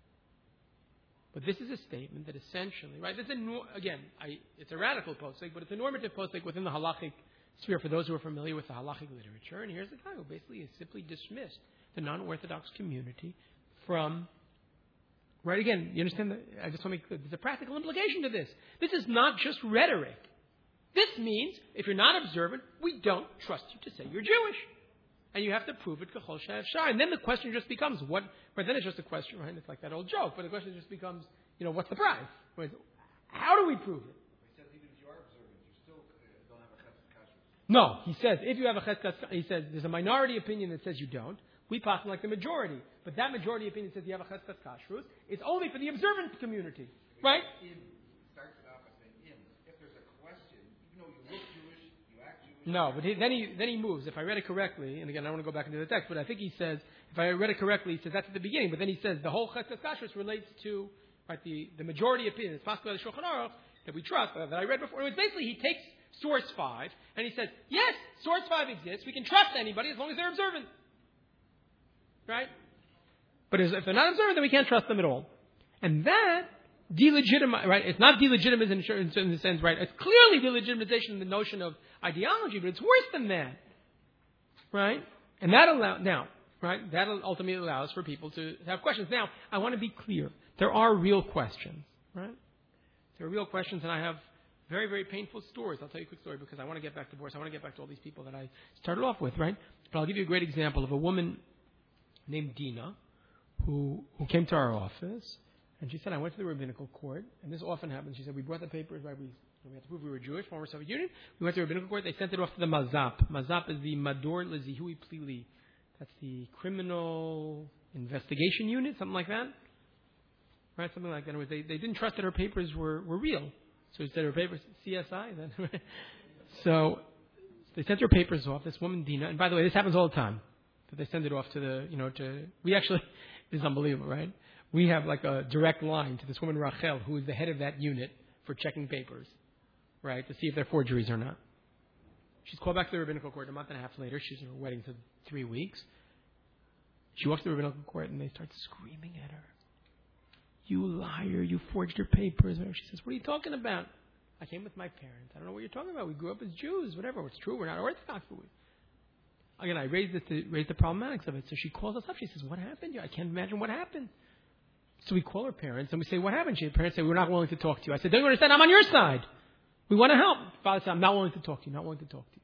But this is a statement that essentially, right, this is a, again, I, it's a radical posting, but it's a normative posting within the halachic sphere for those who are familiar with the halachic literature. And here's the guy who basically has simply dismissed the non-Orthodox community from, right, again, you understand, that, I just want to make clear, there's a practical implication to this. This is not just rhetoric. This means, if you're not observant, we don't trust you to say you're Jewish. And you have to prove it kachol she'efshar. And then the question just becomes, what, right, then it's just a question, right? It's like that old joke, but the question just becomes, you know, what's the price? Right? How do we prove it?
He says even if you are observant, you still uh, don't have a chesed kashrus.
No, he says, if you have a chesed kashrus, he says, there's a minority opinion that says you don't. We pass like the majority. But that majority opinion says you have a chesed kashrus. It's only for the observant community. Right?
In, starts it off by saying in. If there's a question, even though you look Jewish, you act Jewish.
No, but he, then he then he moves. If I read it correctly, and again, I don't want to go back into the text, but I think he says, if I read it correctly, he says that's at the beginning. But then he says the whole chesed kashrus relates to, right, the, the majority opinion. It's possible the Shulchan Aruch that we trust, uh, that I read before. It was basically he takes source five and he says, yes, source five exists. We can trust anybody as long as they're observant, right? But if they're not observant, then we can't trust them at all. And that delegitimize, right? It's not delegitimization in, in the sense, right? It's clearly delegitimization in the notion of ideology, but it's worse than that, right? And that allow now, right? That ultimately allows for people to have questions. Now, I want to be clear. There are real questions, right? There are real questions, and I have very, very painful stories. I'll tell you a quick story because I want to get back to Boris. I want to get back to all these people that I started off with, right? But I'll give you a great example of a woman named Dina who who came to our office. And she said, I went to the rabbinical court, and this often happens. She said, we brought the papers, right? We, we had to prove we were Jewish, former Soviet Union. We went to the rabbinical court. They sent it off to the Mazap. Mazap is the Mador Lezihui Plili. That's the criminal investigation unit, something like that. Right? Something like that. In other words, they, they didn't trust that her papers were, were real. So instead her papers, C S I then. So they sent her papers off, this woman, Dina. And by the way, this happens all the time. That they send it off to the, you know, to, we actually, this is unbelievable, right? We have like a direct line to this woman, Rachel, who is the head of that unit for checking papers, right, to see if they're forgeries or not. She's called back to the rabbinical court a month and a half later. She's in her wedding for three weeks. She walks to the rabbinical court and they start screaming at her. You liar, you forged your papers. She says, what are you talking about? I came with my parents. I don't know what you're talking about. We grew up as Jews, whatever. It's true. We're not Orthodox, but we... Again, I raised this to raise the problematics of it. So she calls us up. She says, what happened? I can't imagine what happened. So we call her parents and we say, what happened? She, her parents say, we're not willing to talk to you. I said, don't you understand? I'm on your side. We want to help. Father said, I'm not willing to talk to you, not willing to talk to you.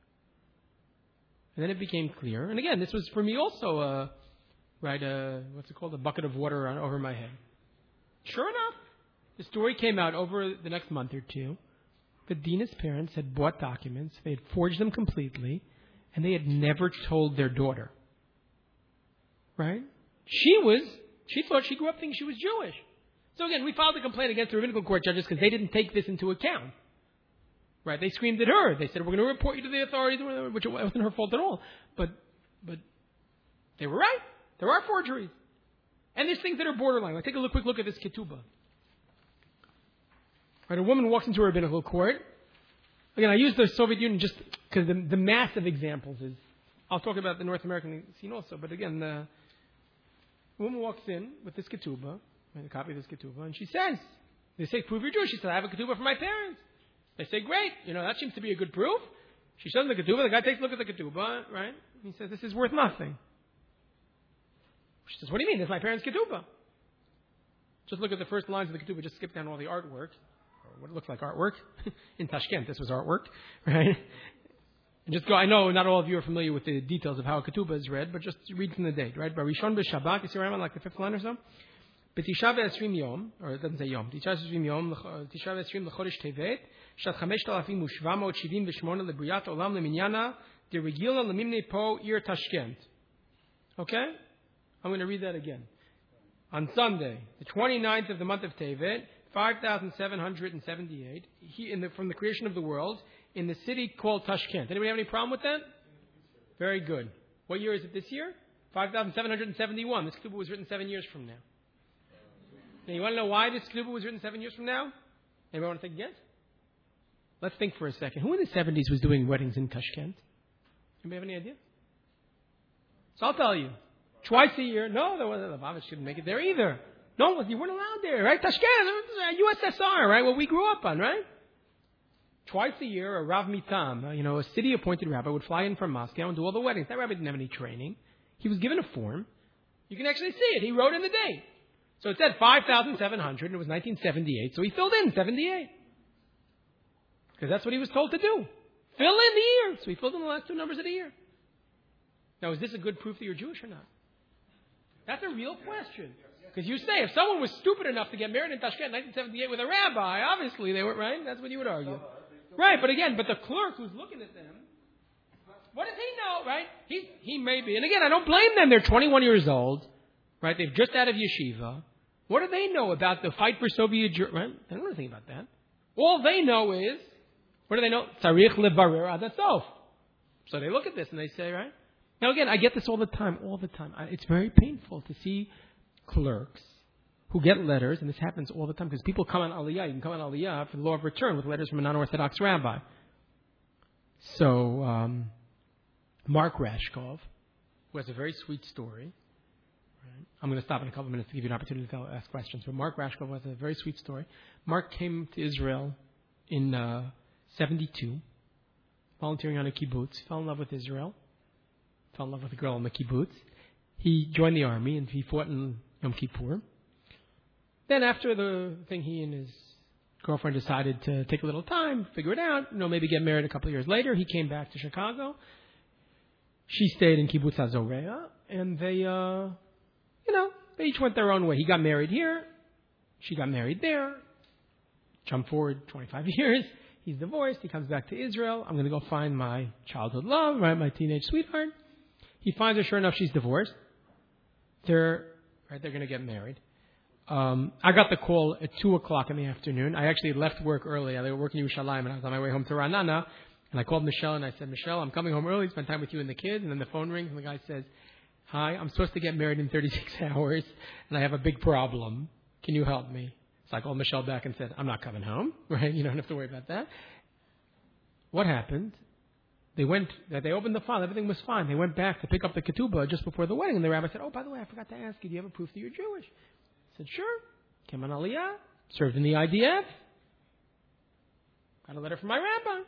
And then it became clear. And again, this was for me also, uh, right, uh, what's it called? A bucket of water on, over my head. Sure enough, the story came out over the next month or two. that Dina's parents had bought documents, they had forged them completely, and they had never told their daughter. Right? She was, she thought she grew up thinking she was Jewish. So again, we filed a complaint against the rabbinical court judges because they didn't take this into account. Right? They screamed at her. They said, we're going to report you to the authorities, which wasn't her fault at all. But, but they were right. There are forgeries. And there's things that are borderline. Like, take a look, quick look at this ketubah. Right? A woman walks into a rabbinical court. Again, I use the Soviet Union just because the, the massive examples is, I'll talk about the North American scene also, but again, the, A woman walks in with this ketubah, a copy of this ketubah, and she says, they say, prove you're Jewish. She said, I have a ketubah from my parents. They say, great. You know, that seems to be a good proof. She shows them the ketubah. The guy takes a look at the ketubah, right? He says, this is worth nothing. She says, what do you mean? This is my parents' ketubah. Just look at the first lines of the ketubah. Just skip down all the artwork, or what it looks like artwork. In Tashkent, this was artwork, right? And just go, I know not all of you are familiar with the details of how a ketubah is read, but just read from the date, right? Barishon b'Shabbat, you see around like the fifth line or so? B'tisha v'esrim yom, or it doesn't say yom, Tisha v'esrim yom, Tisha v'esrim l'chodesh tevet, shat chamesh talafim u'shva mot shivim v'shmona lebriyat olam leminyana, derigilna lemimnei po ir Tashkent. Okay? I'm going to read that again. On Sunday, the twenty-ninth of the month of Tevet, five thousand seven hundred seventy-eight, he, in the, from the creation of the world, in the city called Tashkent. Anybody have any problem with that? Very good. What year is it this year? five thousand seven hundred seventy-one. This ketubah was written seven years from now. Now, you want to know why this ketubah was written seven years from now? Anybody want to take a guess? Let's think for a second. Who in the seventies was doing weddings in Tashkent? Anybody have any idea? So I'll tell you. Twice a year. No, there wasn't. The Lubavitch didn't make it there either. No, you weren't allowed there, right? Tashkent, U S S R, right? What we grew up on, right? Twice a year, a Rav Mitam, you know, a city-appointed rabbi would fly in from Moscow and do all the weddings. That rabbi didn't have any training. He was given a form. You can actually see it. He wrote in the date. So it said five thousand seven hundred, and it was nineteen seventy-eight. So he filled in seventy-eight. Because that's what he was told to do. Fill in the year. So he filled in the last two numbers of the year. Now, is this a good proof that you're Jewish or not? That's a real question. Because you say, if someone was stupid enough to get married in Tashkent in nineteen seventy-eight with a rabbi, obviously they weren't, right? That's what you would argue. Right, but again, but the clerk who's looking at them, what does he know, right? He, he may be. And again, I don't blame them. They're twenty-one years old, right? They've just out of yeshiva. What do they know about the fight for Soviet Germany? Right? They don't know anything about that. All they know is, what do they know? Tzarich levarer ad hasof. So they look at this and they say, right? Now again, I get this all the time, all the time. I, it's very painful to see clerks who get letters, and this happens all the time, because people come on Aliyah. You can come on Aliyah for the law of return with letters from a non-Orthodox rabbi. So, um, Mark Rashkov, who has a very sweet story. Right? I'm going to stop in a couple of minutes to give you an opportunity to tell, ask questions. But Mark Rashkov has a very sweet story. Mark came to Israel in uh, seventy-two, volunteering on a kibbutz, fell in love with Israel, fell in love with a girl on the kibbutz. He joined the army, and he fought in Yom Kippur. Then after the thing, he and his girlfriend decided to take a little time, figure it out, you know, maybe get married a couple of years later. He came back to Chicago. She stayed in Kibbutz Azorea, and they, uh, you know, they each went their own way. He got married here. She got married there. Jump forward twenty-five years. He's divorced. He comes back to Israel. I'm going to go find my childhood love, right, my teenage sweetheart. He finds her. Sure enough, she's divorced. They're, right, they're going to get married. Um, I got the call at two o'clock in the afternoon. I actually left work early. I was working in Yerushalayim, and I was on my way home to Ra'anana. And I called Michelle, and I said, Michelle, I'm coming home early to spend time with you and the kids. And then the phone rings, and the guy says, hi, I'm supposed to get married in thirty-six hours, and I have a big problem. Can you help me? So I called Michelle back and said, I'm not coming home. Right? You don't have to worry about that. What happened? They went, they opened the file. Everything was fine. They went back to pick up the ketubah just before the wedding. And the rabbi said, oh, by the way, I forgot to ask you, do you have a proof that you're Jewish? I said, sure. Came on Aliyah. Served in the I D F. Got a letter from my rabbi.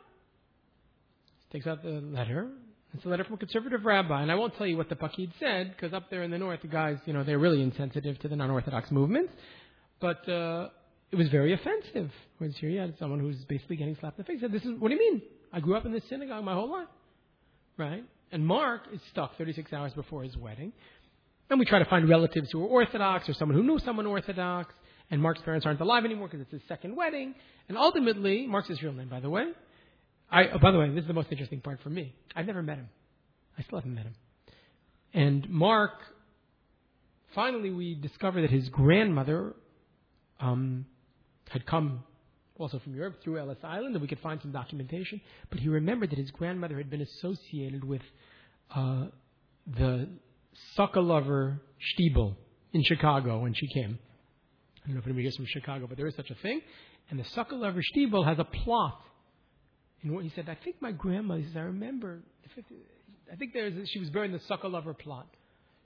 Takes out the letter. It's a letter from a conservative rabbi. And I won't tell you what the Pakid said, because up there in the north, the guys, you know, they're really insensitive to the non-Orthodox movement. But uh, it was very offensive. Whereas here you had someone who's basically getting slapped in the face. He said, this is, what do you mean? I grew up in this synagogue my whole life. Right? And Mark is stuck thirty-six hours before his wedding. And we try to find relatives who are Orthodox or someone who knew someone Orthodox. And Mark's parents aren't alive anymore because it's his second wedding. And ultimately, Mark's his real name, by the way. I, oh, by the way, this is the most interesting part for me. I've never met him. I still haven't met him. And Mark, finally we discovered that his grandmother um, had come also from Europe through Ellis Island, and we could find some documentation. But he remembered that his grandmother had been associated with uh, the Sokolover Stiebel in Chicago when she came. I don't know if anybody is from Chicago, but there is such a thing. And the Sokolover Stiebel has a plot. And what he said, I think my grandma, he says, I remember, I think there's, she was buried in the Sokolover plot.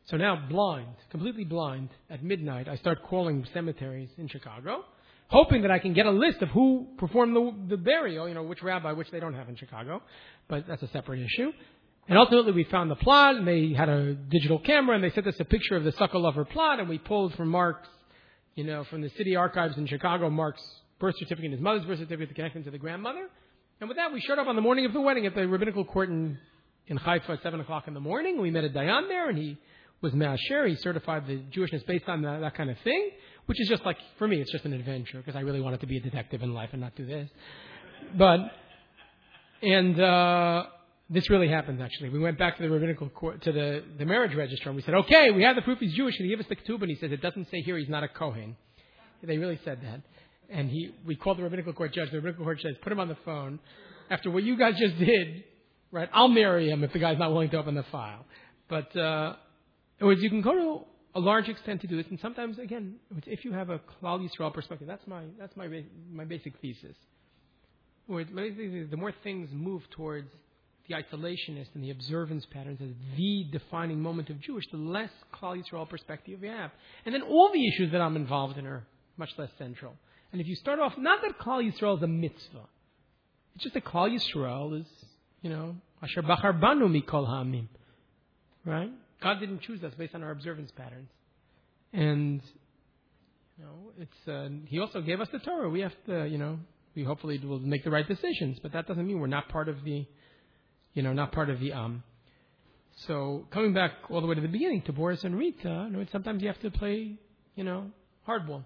So now, blind, completely blind, at midnight, I start calling cemeteries in Chicago, hoping that I can get a list of who performed the, the burial, you know, which rabbi, which they don't have in Chicago, but that's a separate issue. And ultimately, we found the plot, and they had a digital camera, and they sent us a picture of the Sokolover plot, and we pulled from Mark's, you know, from the city archives in Chicago, Mark's birth certificate and his mother's birth certificate to connect him to the grandmother. And with that, we showed up on the morning of the wedding at the rabbinical court in, in Haifa at seven o'clock in the morning. We met a dayan there, and he was Ma'asher. He certified the Jewishness based on that, that kind of thing, which is just like, for me, it's just an adventure, because I really wanted to be a detective in life and not do this. But, and, uh, this really happens, actually. We went back to the rabbinical court, to the, the marriage registrar, and we said, okay, we have the proof he's Jewish. Can you give us the ketubah? And he says, it doesn't say here he's not a Kohen. They really said that. And he, we called the rabbinical court judge. The rabbinical court judge put him on the phone. After what you guys just did, right, I'll marry him if the guy's not willing to open the file. But, uh, in other words, you can go to a large extent to do this. And sometimes, again, if you have a Klal Yisrael perspective, that's my, that's my, my basic thesis. Or the more things move towards the isolationist and the observance patterns as the defining moment of Jewish, the less Klal Yisrael perspective you have. And then all the issues that I'm involved in are much less central. And if you start off, not that Klal Yisrael is a mitzvah. It's just that Klal Yisrael is, you know, Asher Bachar Banu Mikol Ha'amim. Right? God didn't choose us based on our observance patterns. And, you know, it's, uh, He also gave us the Torah. We have to, you know, we hopefully will make the right decisions. But that doesn't mean we're not part of the, you know, not part of the Am. So coming back all the way to the beginning, to Boris and Rita, you know, sometimes you have to play, you know, hardball.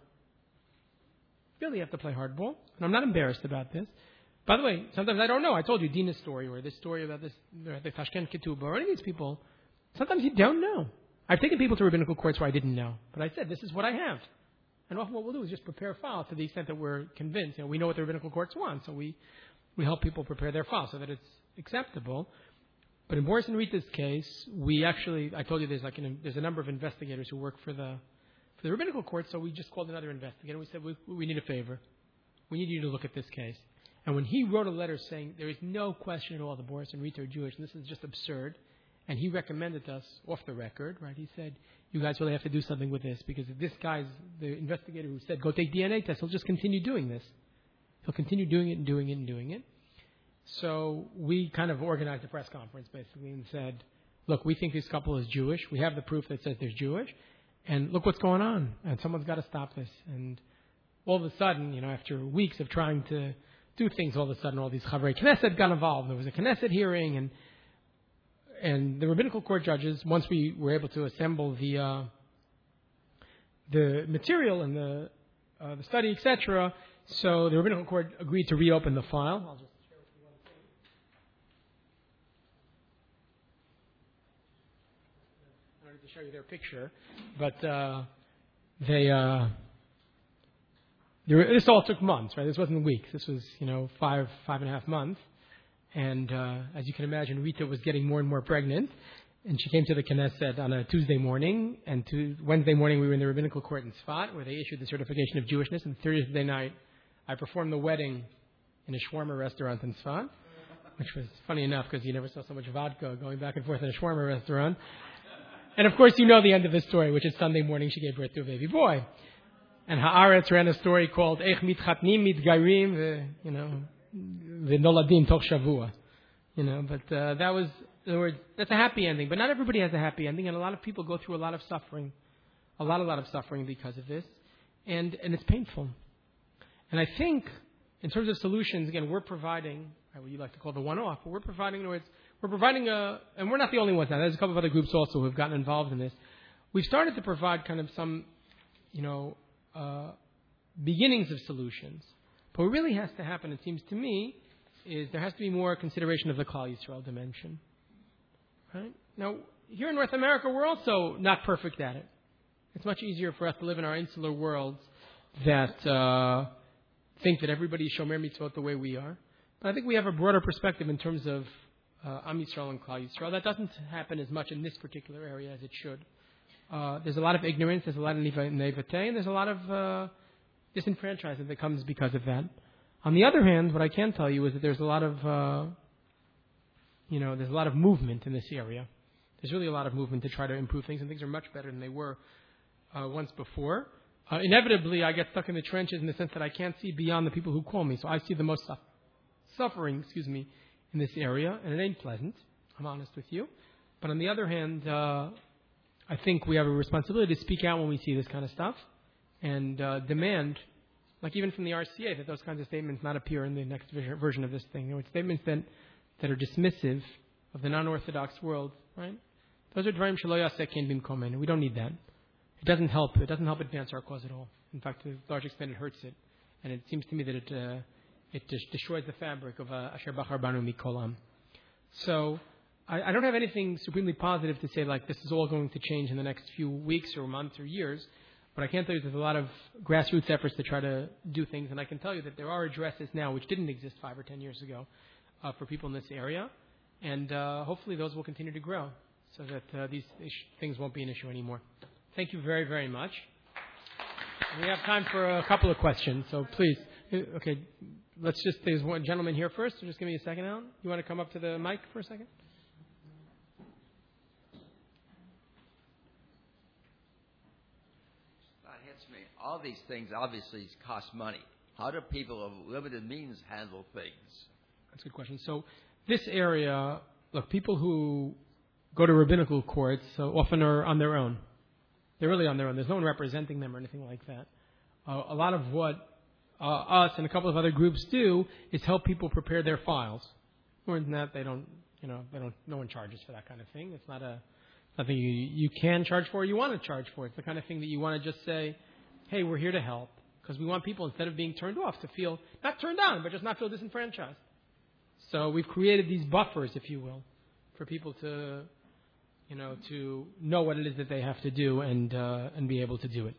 You really have to play hardball. And I'm not embarrassed about this. By the way, sometimes I don't know. I told you Dina's story or this story about this, the Tashkent Ketubah or any of these people. Sometimes you don't know. I've taken people to rabbinical courts where I didn't know. But I said, this is what I have. And often what we'll do is just prepare files to the extent that we're convinced. You know, we know what the rabbinical courts want. So we, we help people prepare their files so that it's acceptable. But in Boris and Rita's case, we actually, I told you there's like an, there's a number of investigators who work for the for the rabbinical court, so we just called another investigator. We said, we, we need a favor. We need you to look at this case. And when he wrote a letter saying there is no question at all that Boris and Rita are Jewish, and this is just absurd, and he recommended to us off the record, right? He said, you guys really have to do something with this, because if this guy's the investigator who said, go take D N A tests, he'll just continue doing this. He'll continue doing it and doing it and doing it. So we kind of organized a press conference, basically, and said, look, we think this couple is Jewish. We have the proof that says they're Jewish. And look what's going on. And someone's got to stop this. And all of a sudden, you know, after weeks of trying to do things, all of a sudden all these Chavrei Knesset got involved. There was a Knesset hearing. And and the rabbinical court judges, once we were able to assemble the uh, the material and the, uh, the study, et cetera, so the rabbinical court agreed to reopen the file. I'll just to show you their picture, but uh, they, uh, they were, this all took months, right? This wasn't weeks. This was, you know, five, five and a half months. And uh, as you can imagine, Rita was getting more and more pregnant, and she came to the Knesset on a Tuesday morning, and to Wednesday morning we were in the rabbinical court in Sfat, where they issued the certification of Jewishness, and Thursday night I performed the wedding in a shawarma restaurant in Sfat, which was funny enough because you never saw so much vodka going back and forth in a shawarma restaurant. And of course, you know the end of the story, which is Sunday morning she gave birth to a baby boy. And Haaretz ran a story called Eich mitchatnim mitgairim, you know, v'noladim toch shavua. You know, but uh, that was, in other words, that's a happy ending. But not everybody has a happy ending, and a lot of people go through a lot of suffering, a lot, a lot of suffering because of this, and and it's painful. And I think, in terms of solutions, again, we're providing what you like to call the one-off, but we're providing, in other words, we're providing a, and we're not the only ones now. There's a couple of other groups also who have gotten involved in this. We've started to provide kind of some, you know, uh, beginnings of solutions. But what really has to happen, it seems to me, is there has to be more consideration of the Klal Yisrael dimension. Right? Now, here in North America, we're also not perfect at it. It's much easier for us to live in our insular worlds that uh, think that everybody is Shomer Mitzvot the way we are. But I think we have a broader perspective in terms of uh, Am Yisrael and Klal Yisrael. That doesn't happen as much in this particular area as it should. Uh, there's a lot of ignorance, there's a lot of naivete, and there's a lot of uh, disenfranchisement that comes because of that. On the other hand, what I can tell you is that there's a lot of, uh, you know, there's a lot of movement in this area. there's really a lot of movement to try to improve things, and things are much better than they were uh, once before. Uh, inevitably, I get stuck in the trenches in the sense that I can't see beyond the people who call me. So I see the most su- suffering, excuse me, in this area, and it ain't pleasant. I'm honest with you. But on the other hand, uh, I think we have a responsibility to speak out when we see this kind of stuff and uh, demand, like even from the R C A, that those kinds of statements not appear in the next version of this thing. You know, it's statements that, that are dismissive of the non-Orthodox world, right? Those are dvarim shelo yaseh ken bimkomen. We don't need that. It doesn't help. It doesn't help advance our cause at all. In fact, to a large extent, it hurts it. And it seems to me that it uh, it des- destroys the fabric of Asher Bachar Banu Mikolam. So I, I don't have anything supremely positive to say like this is all going to change in the next few weeks or months or years. But I can tell you there's a lot of grassroots efforts to try to do things. And I can tell you that there are addresses now which didn't exist five or ten years ago uh, for people in this area. And uh, hopefully those will continue to grow so that uh, these ish- things won't be an issue anymore. Thank you very, very much. We have time for a couple of questions, so please. Okay, let's just, there's one gentleman here first, so just give me a second, Alan. You want to come up to the mic for a second?
That hits me. All these things obviously cost money. How do people of limited means handle things?
That's a good question. So this area, look, people who go to rabbinical courts so often are on their own. They're really on their own. There's no one representing them or anything like that. Uh, a lot of what uh, us and a couple of other groups do is help people prepare their files. More than that, they don't, you know, they don't. No one charges for that kind of thing. It's not a nothing you you can charge for. Or you want to charge for. It's the kind of thing that you want to just say, "Hey, we're here to help," because we want people instead of being turned off to feel not turned on, but just not feel disenfranchised. So we've created these buffers, if you will, for people to. You know, to know what it is that they have to do and uh, and be able to do it.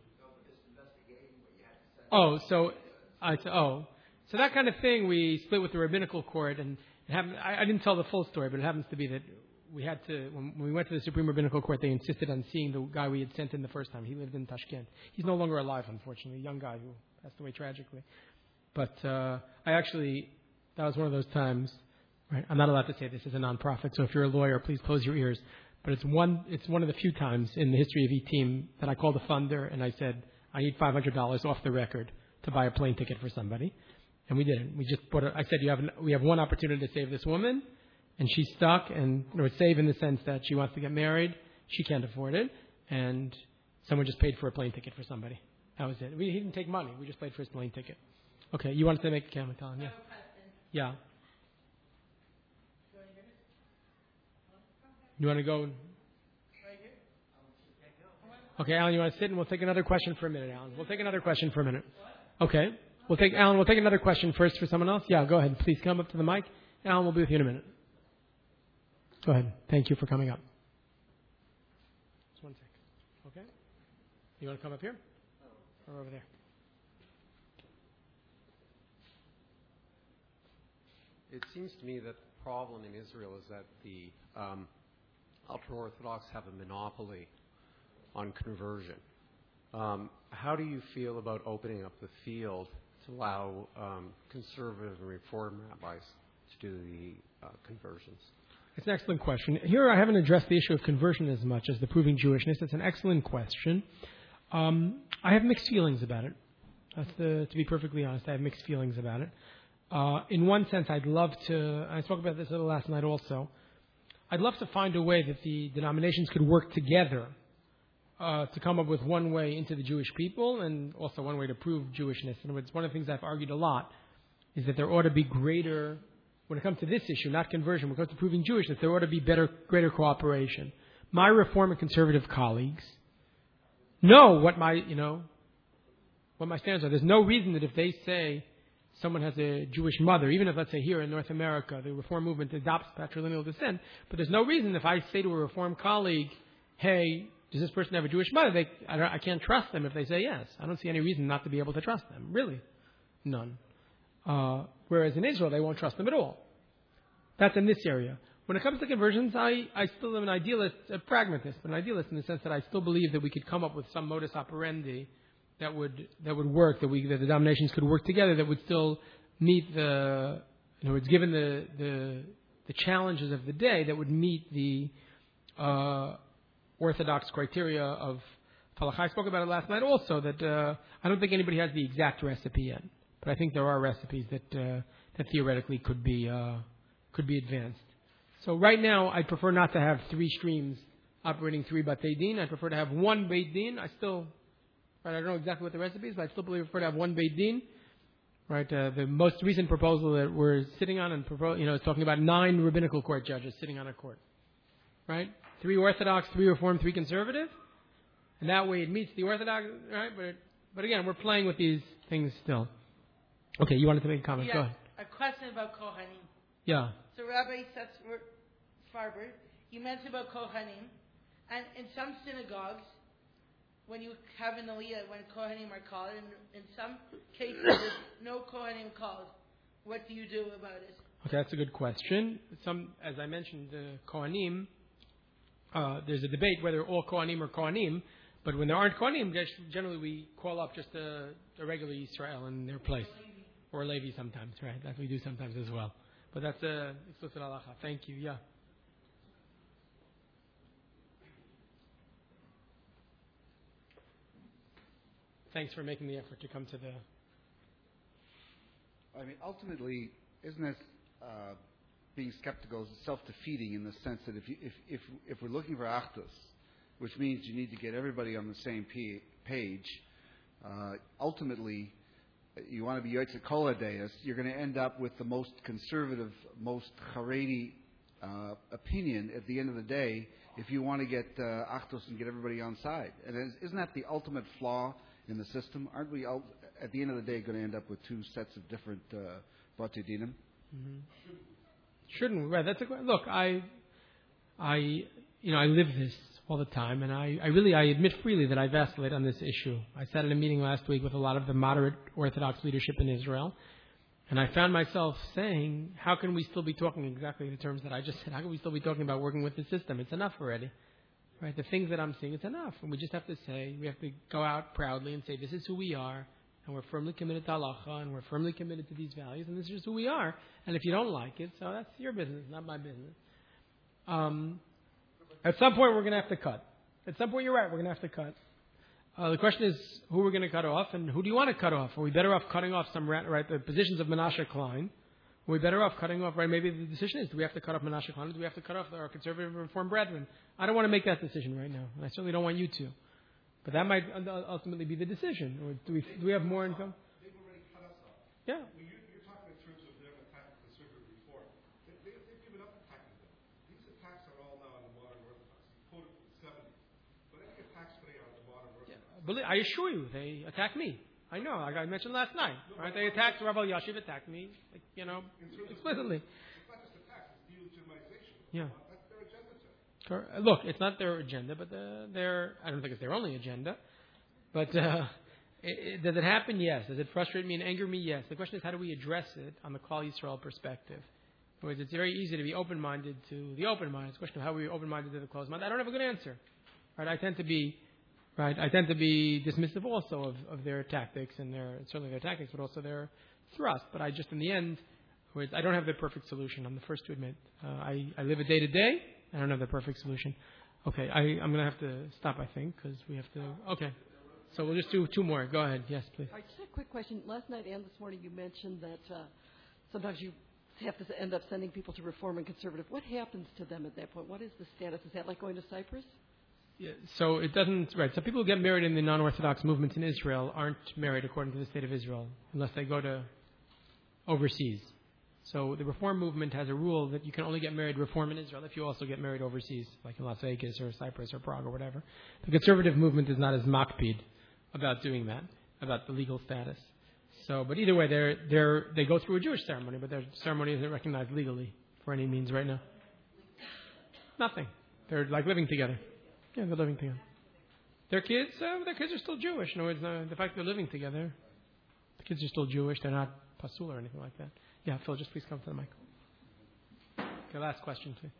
Oh, so I uh, oh, so that kind of thing we split with the rabbinical court, and it happened, I, I didn't tell the full story, but it happens to be that we had to when, when we went to the Supreme Rabbinical Court, they insisted on seeing the guy we had sent in the first time. He lived in Tashkent. He's no longer alive, unfortunately, a young guy who passed away tragically. But uh, I actually that was one of those times. Right, I'm not allowed to say this is a nonprofit, so if you're a lawyer, please close your ears. But it's one it's one of the few times in the history of E-Team that I called a funder and I said, I need five hundred dollars off the record to buy a plane ticket for somebody. And we didn't. We just bought a, I said, you have an, we have one opportunity to save this woman, and she's stuck, and you know, save in the sense that she wants to get married. She can't afford it, and someone just paid for a plane ticket for somebody. That was it. We, he didn't take money. We just paid for his plane ticket. Okay, you wanted to make a comment, Colin? Yeah. Yeah. You want to go? Okay, Alan, you want to sit and we'll take another question for a minute, Alan. We'll take another question for a minute. Okay. We'll take, Alan, we'll take another question first for someone else. Yeah, go ahead. Please come up to the mic. Alan, we'll be with you in a minute. Go ahead. Thank you for coming up. Just one sec. Okay. You want to come up here? Or over there?
It seems to me that the problem in Israel is that the um, ultra-Orthodox have a monopoly on conversion. Um, how do you feel about opening up the field to allow um, conservative and reform rabbis to do the uh, conversions?
It's an excellent question. Here I haven't addressed the issue of conversion as much as the proving Jewishness. It's an excellent question. Um, I have mixed feelings about it. That's the, to be perfectly honest, I have mixed feelings about it. Uh, in one sense, I'd love to, I spoke about this a little last night also, I'd love to find a way that the denominations could work together uh, to come up with one way into the Jewish people and also one way to prove Jewishness. In other words, one of the things I've argued a lot is that there ought to be greater, when it comes to this issue, not conversion, when it comes to proving Jewishness, there ought to be better, greater cooperation. My Reform and conservative colleagues know what my, you know, what my standards are. There's no reason that if they say someone has a Jewish mother, even if, let's say, here in North America, the Reform movement adopts patrilineal descent, but there's no reason if I say to a Reform colleague, hey, does this person have a Jewish mother? They, I, don't, I can't trust them if they say yes. I don't see any reason not to be able to trust them. Really. None. Uh, whereas in Israel, they won't trust them at all. That's in this area. When it comes to conversions, I, I still am an idealist, a pragmatist, but an idealist in the sense that I still believe that we could come up with some modus operandi that would that would work, that we that the denominations could work together, that would still meet the, in other words, given the the, the challenges of the day, that would meet the uh, orthodox criteria of halacha. I spoke about it last night also, that uh, I don't think anybody has the exact recipe yet. But I think there are recipes that uh, that theoretically could be uh, could be advanced. So right now, I prefer not to have three streams operating three Batei Din. I prefer to have one Beit Din. I still, right, I don't know exactly what the recipe is, but I still believe I prefer to have one Beit Din. Right, uh, the most recent proposal that we're sitting on, and propose, you know, is talking about nine rabbinical court judges sitting on a court. Right, three Orthodox, three Reform, three Conservative, and that way it meets the Orthodox. Right, but but again, we're playing with these things still. Okay, you wanted to make a comment.
Yeah,
Go ahead.
a question about Kohanim.
Yeah.
So Rabbi Farber, you mentioned about Kohanim, and in some synagogues, when you have an aliyah, when Kohanim are called, and in some cases there's no Kohanim called, what do you do about it?
Okay, that's a good question. Some, as I mentioned, the Kohanim, uh, there's a debate whether all Kohanim are Kohanim, but when there aren't Kohanim, generally we call up just a, a regular Yisrael in their place. Or Levi sometimes, right? That we do sometimes as well. But that's a explicit halacha. Thank you. Yeah. Thanks for making the effort to come to the.
I mean, ultimately, isn't this uh, being skeptical is self-defeating in the sense that if you, if if if we're looking for achdus, which means you need to get everybody on the same p- page, uh, ultimately. You want to be Yotzei Kol Hadeus, you're going to end up with the most conservative, most Haredi uh, opinion at the end of the day if you want to get uh, Achdus and get everybody on side. And isn't that the ultimate flaw in the system? Aren't we, ul- at the end of the day, going to end up with two sets of different uh, Batei Dinim?
Mm-hmm. Shouldn't we? Right, that's a look. I, I, you know, I live this all the time, and I, I really, I admit freely that I vacillate on this issue. I sat in a meeting last week with a lot of the moderate Orthodox leadership in Israel, and I found myself saying, how can we still be talking exactly the terms that I just said? How can we still be talking about working with the system? It's enough already. Right? The things that I'm seeing, it's enough. And we just have to say, we have to go out proudly and say, this is who we are, and we're firmly committed to halacha, and we're firmly committed to these values, and this is just who we are. And if you don't like it, so that's your business, not my business. Um... At some point, we're going to have to cut. At some point, you're right, we're going to have to cut. Uh, the question is, who we're going to cut off, and who do you want to cut off? Are we better off cutting off some, right, the positions of Menashe Klein? Are we better off cutting off, right, maybe the decision is, do we have to cut off Menashe Klein, or do we have to cut off our conservative and reform brethren? I don't want to make that decision right now, and I certainly don't want you to. But that might ultimately be the decision. Or do we, do we have more income?
They've already cut us off.
Yeah.
When you, you're talking in terms of them attacking conservative reform. They, they, they've given up attacking them. These attacks are all now on the modern Orthodox. You quoted from the seventies. But any attacks today are on the modern Orthodox.
Yeah. Believe, I assure you, they attack me. I know, like I mentioned last night. No, right? They attacked, Rabbi Yashiv attacked me, like, you know, explicitly.
It's not just attacks, it's delegitimization.
Yeah.
That's their agenda today.
Look, it's not their agenda, but the, their, I don't think it's their only agenda. But uh, it, it, does it happen? Yes. Does it frustrate me and anger me? Yes. The question is, how do we address it on the Klal Yisrael perspective? In other words, it's very easy to be open-minded to the open-minded. It's a question of how we are open-minded to the closed-minded. I don't have a good answer. Right? I tend to be, right? I tend to be dismissive also of, of their tactics and their certainly their tactics, but also their thrust. But I just, in the end, I don't have the perfect solution. I'm the first to admit. Uh, I, I live a day to day. I don't have the perfect solution. Okay, I, I'm going to have to stop, I think, because we have to. Okay, so we'll just do two more. Go ahead. Yes, please.
All right, just a quick question. Last night and this morning, you mentioned that uh, sometimes you have to end up sending people to Reform and Conservative. What happens to them at that point? What is the status? Is that like going to Cyprus?
Yeah, so it doesn't, right, so people who get married in the non-Orthodox movements in Israel aren't married according to the state of Israel unless they go to overseas. So the Reform movement has a rule that you can only get married Reform in Israel if you also get married overseas, like in Las Vegas or Cyprus or Prague or whatever. The conservative movement is not as makpid about doing that, about the legal status. So, but either way, they're, they're, they go through a Jewish ceremony, but their ceremony isn't recognized legally for any means right now. Nothing. They're like living together. Yeah, they're living together. Their kids, uh, their kids are still Jewish. In other words, uh, the fact they're living together, the kids are still Jewish. They're not pasul or anything like that. Yeah, Phil, just please come to the mic. Okay, last question, please.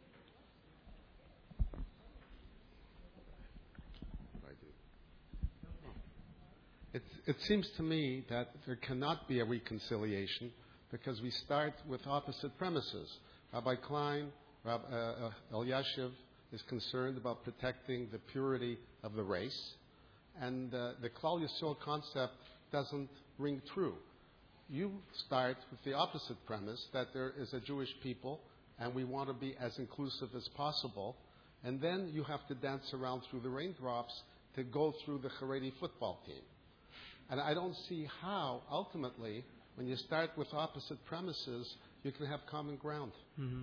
It, it seems to me that there cannot be a reconciliation because we start with opposite premises. Rabbi Klein, Rabbi uh, Elyashiv, is concerned about protecting the purity of the race, and uh, the Klal Yisrael concept doesn't ring true. You start with the opposite premise, that there is a Jewish people and we want to be as inclusive as possible, and then you have to dance around through the raindrops to go through the Haredi football team. And I don't see how, ultimately, when you start with opposite premises, you can have common ground.
Mm-hmm.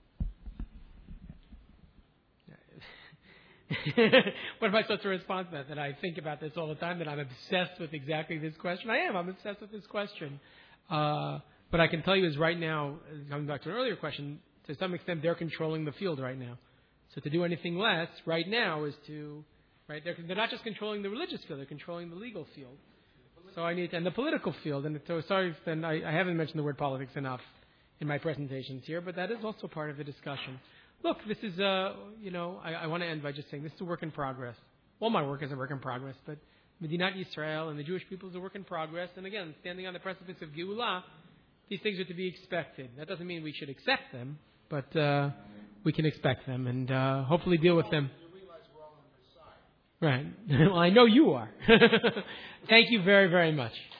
What am I supposed to respond to that? That I think about this all the time, that I'm obsessed with exactly this question? I am. I'm obsessed with this question. Uh, but I can tell you is right now, coming back to an earlier question, to some extent they're controlling the field right now. So to do anything less right now is to, right, they're, they're not just controlling the religious field, they're controlling the legal field. So I need, and the political field. And so sorry, then I, I haven't mentioned the word politics enough in my presentations here, but that is also part of the discussion. Look, this is, uh, you know, I, I want to end by just saying this is a work in progress. Well, my work is a work in progress, but Medinat Yisrael and the Jewish people is a work in progress. And again, standing on the precipice of Geulah, these things are to be expected. That doesn't mean we should accept them, but uh, we can expect them and uh, hopefully deal with them. Right. Well, I know you are. Thank you very, very much.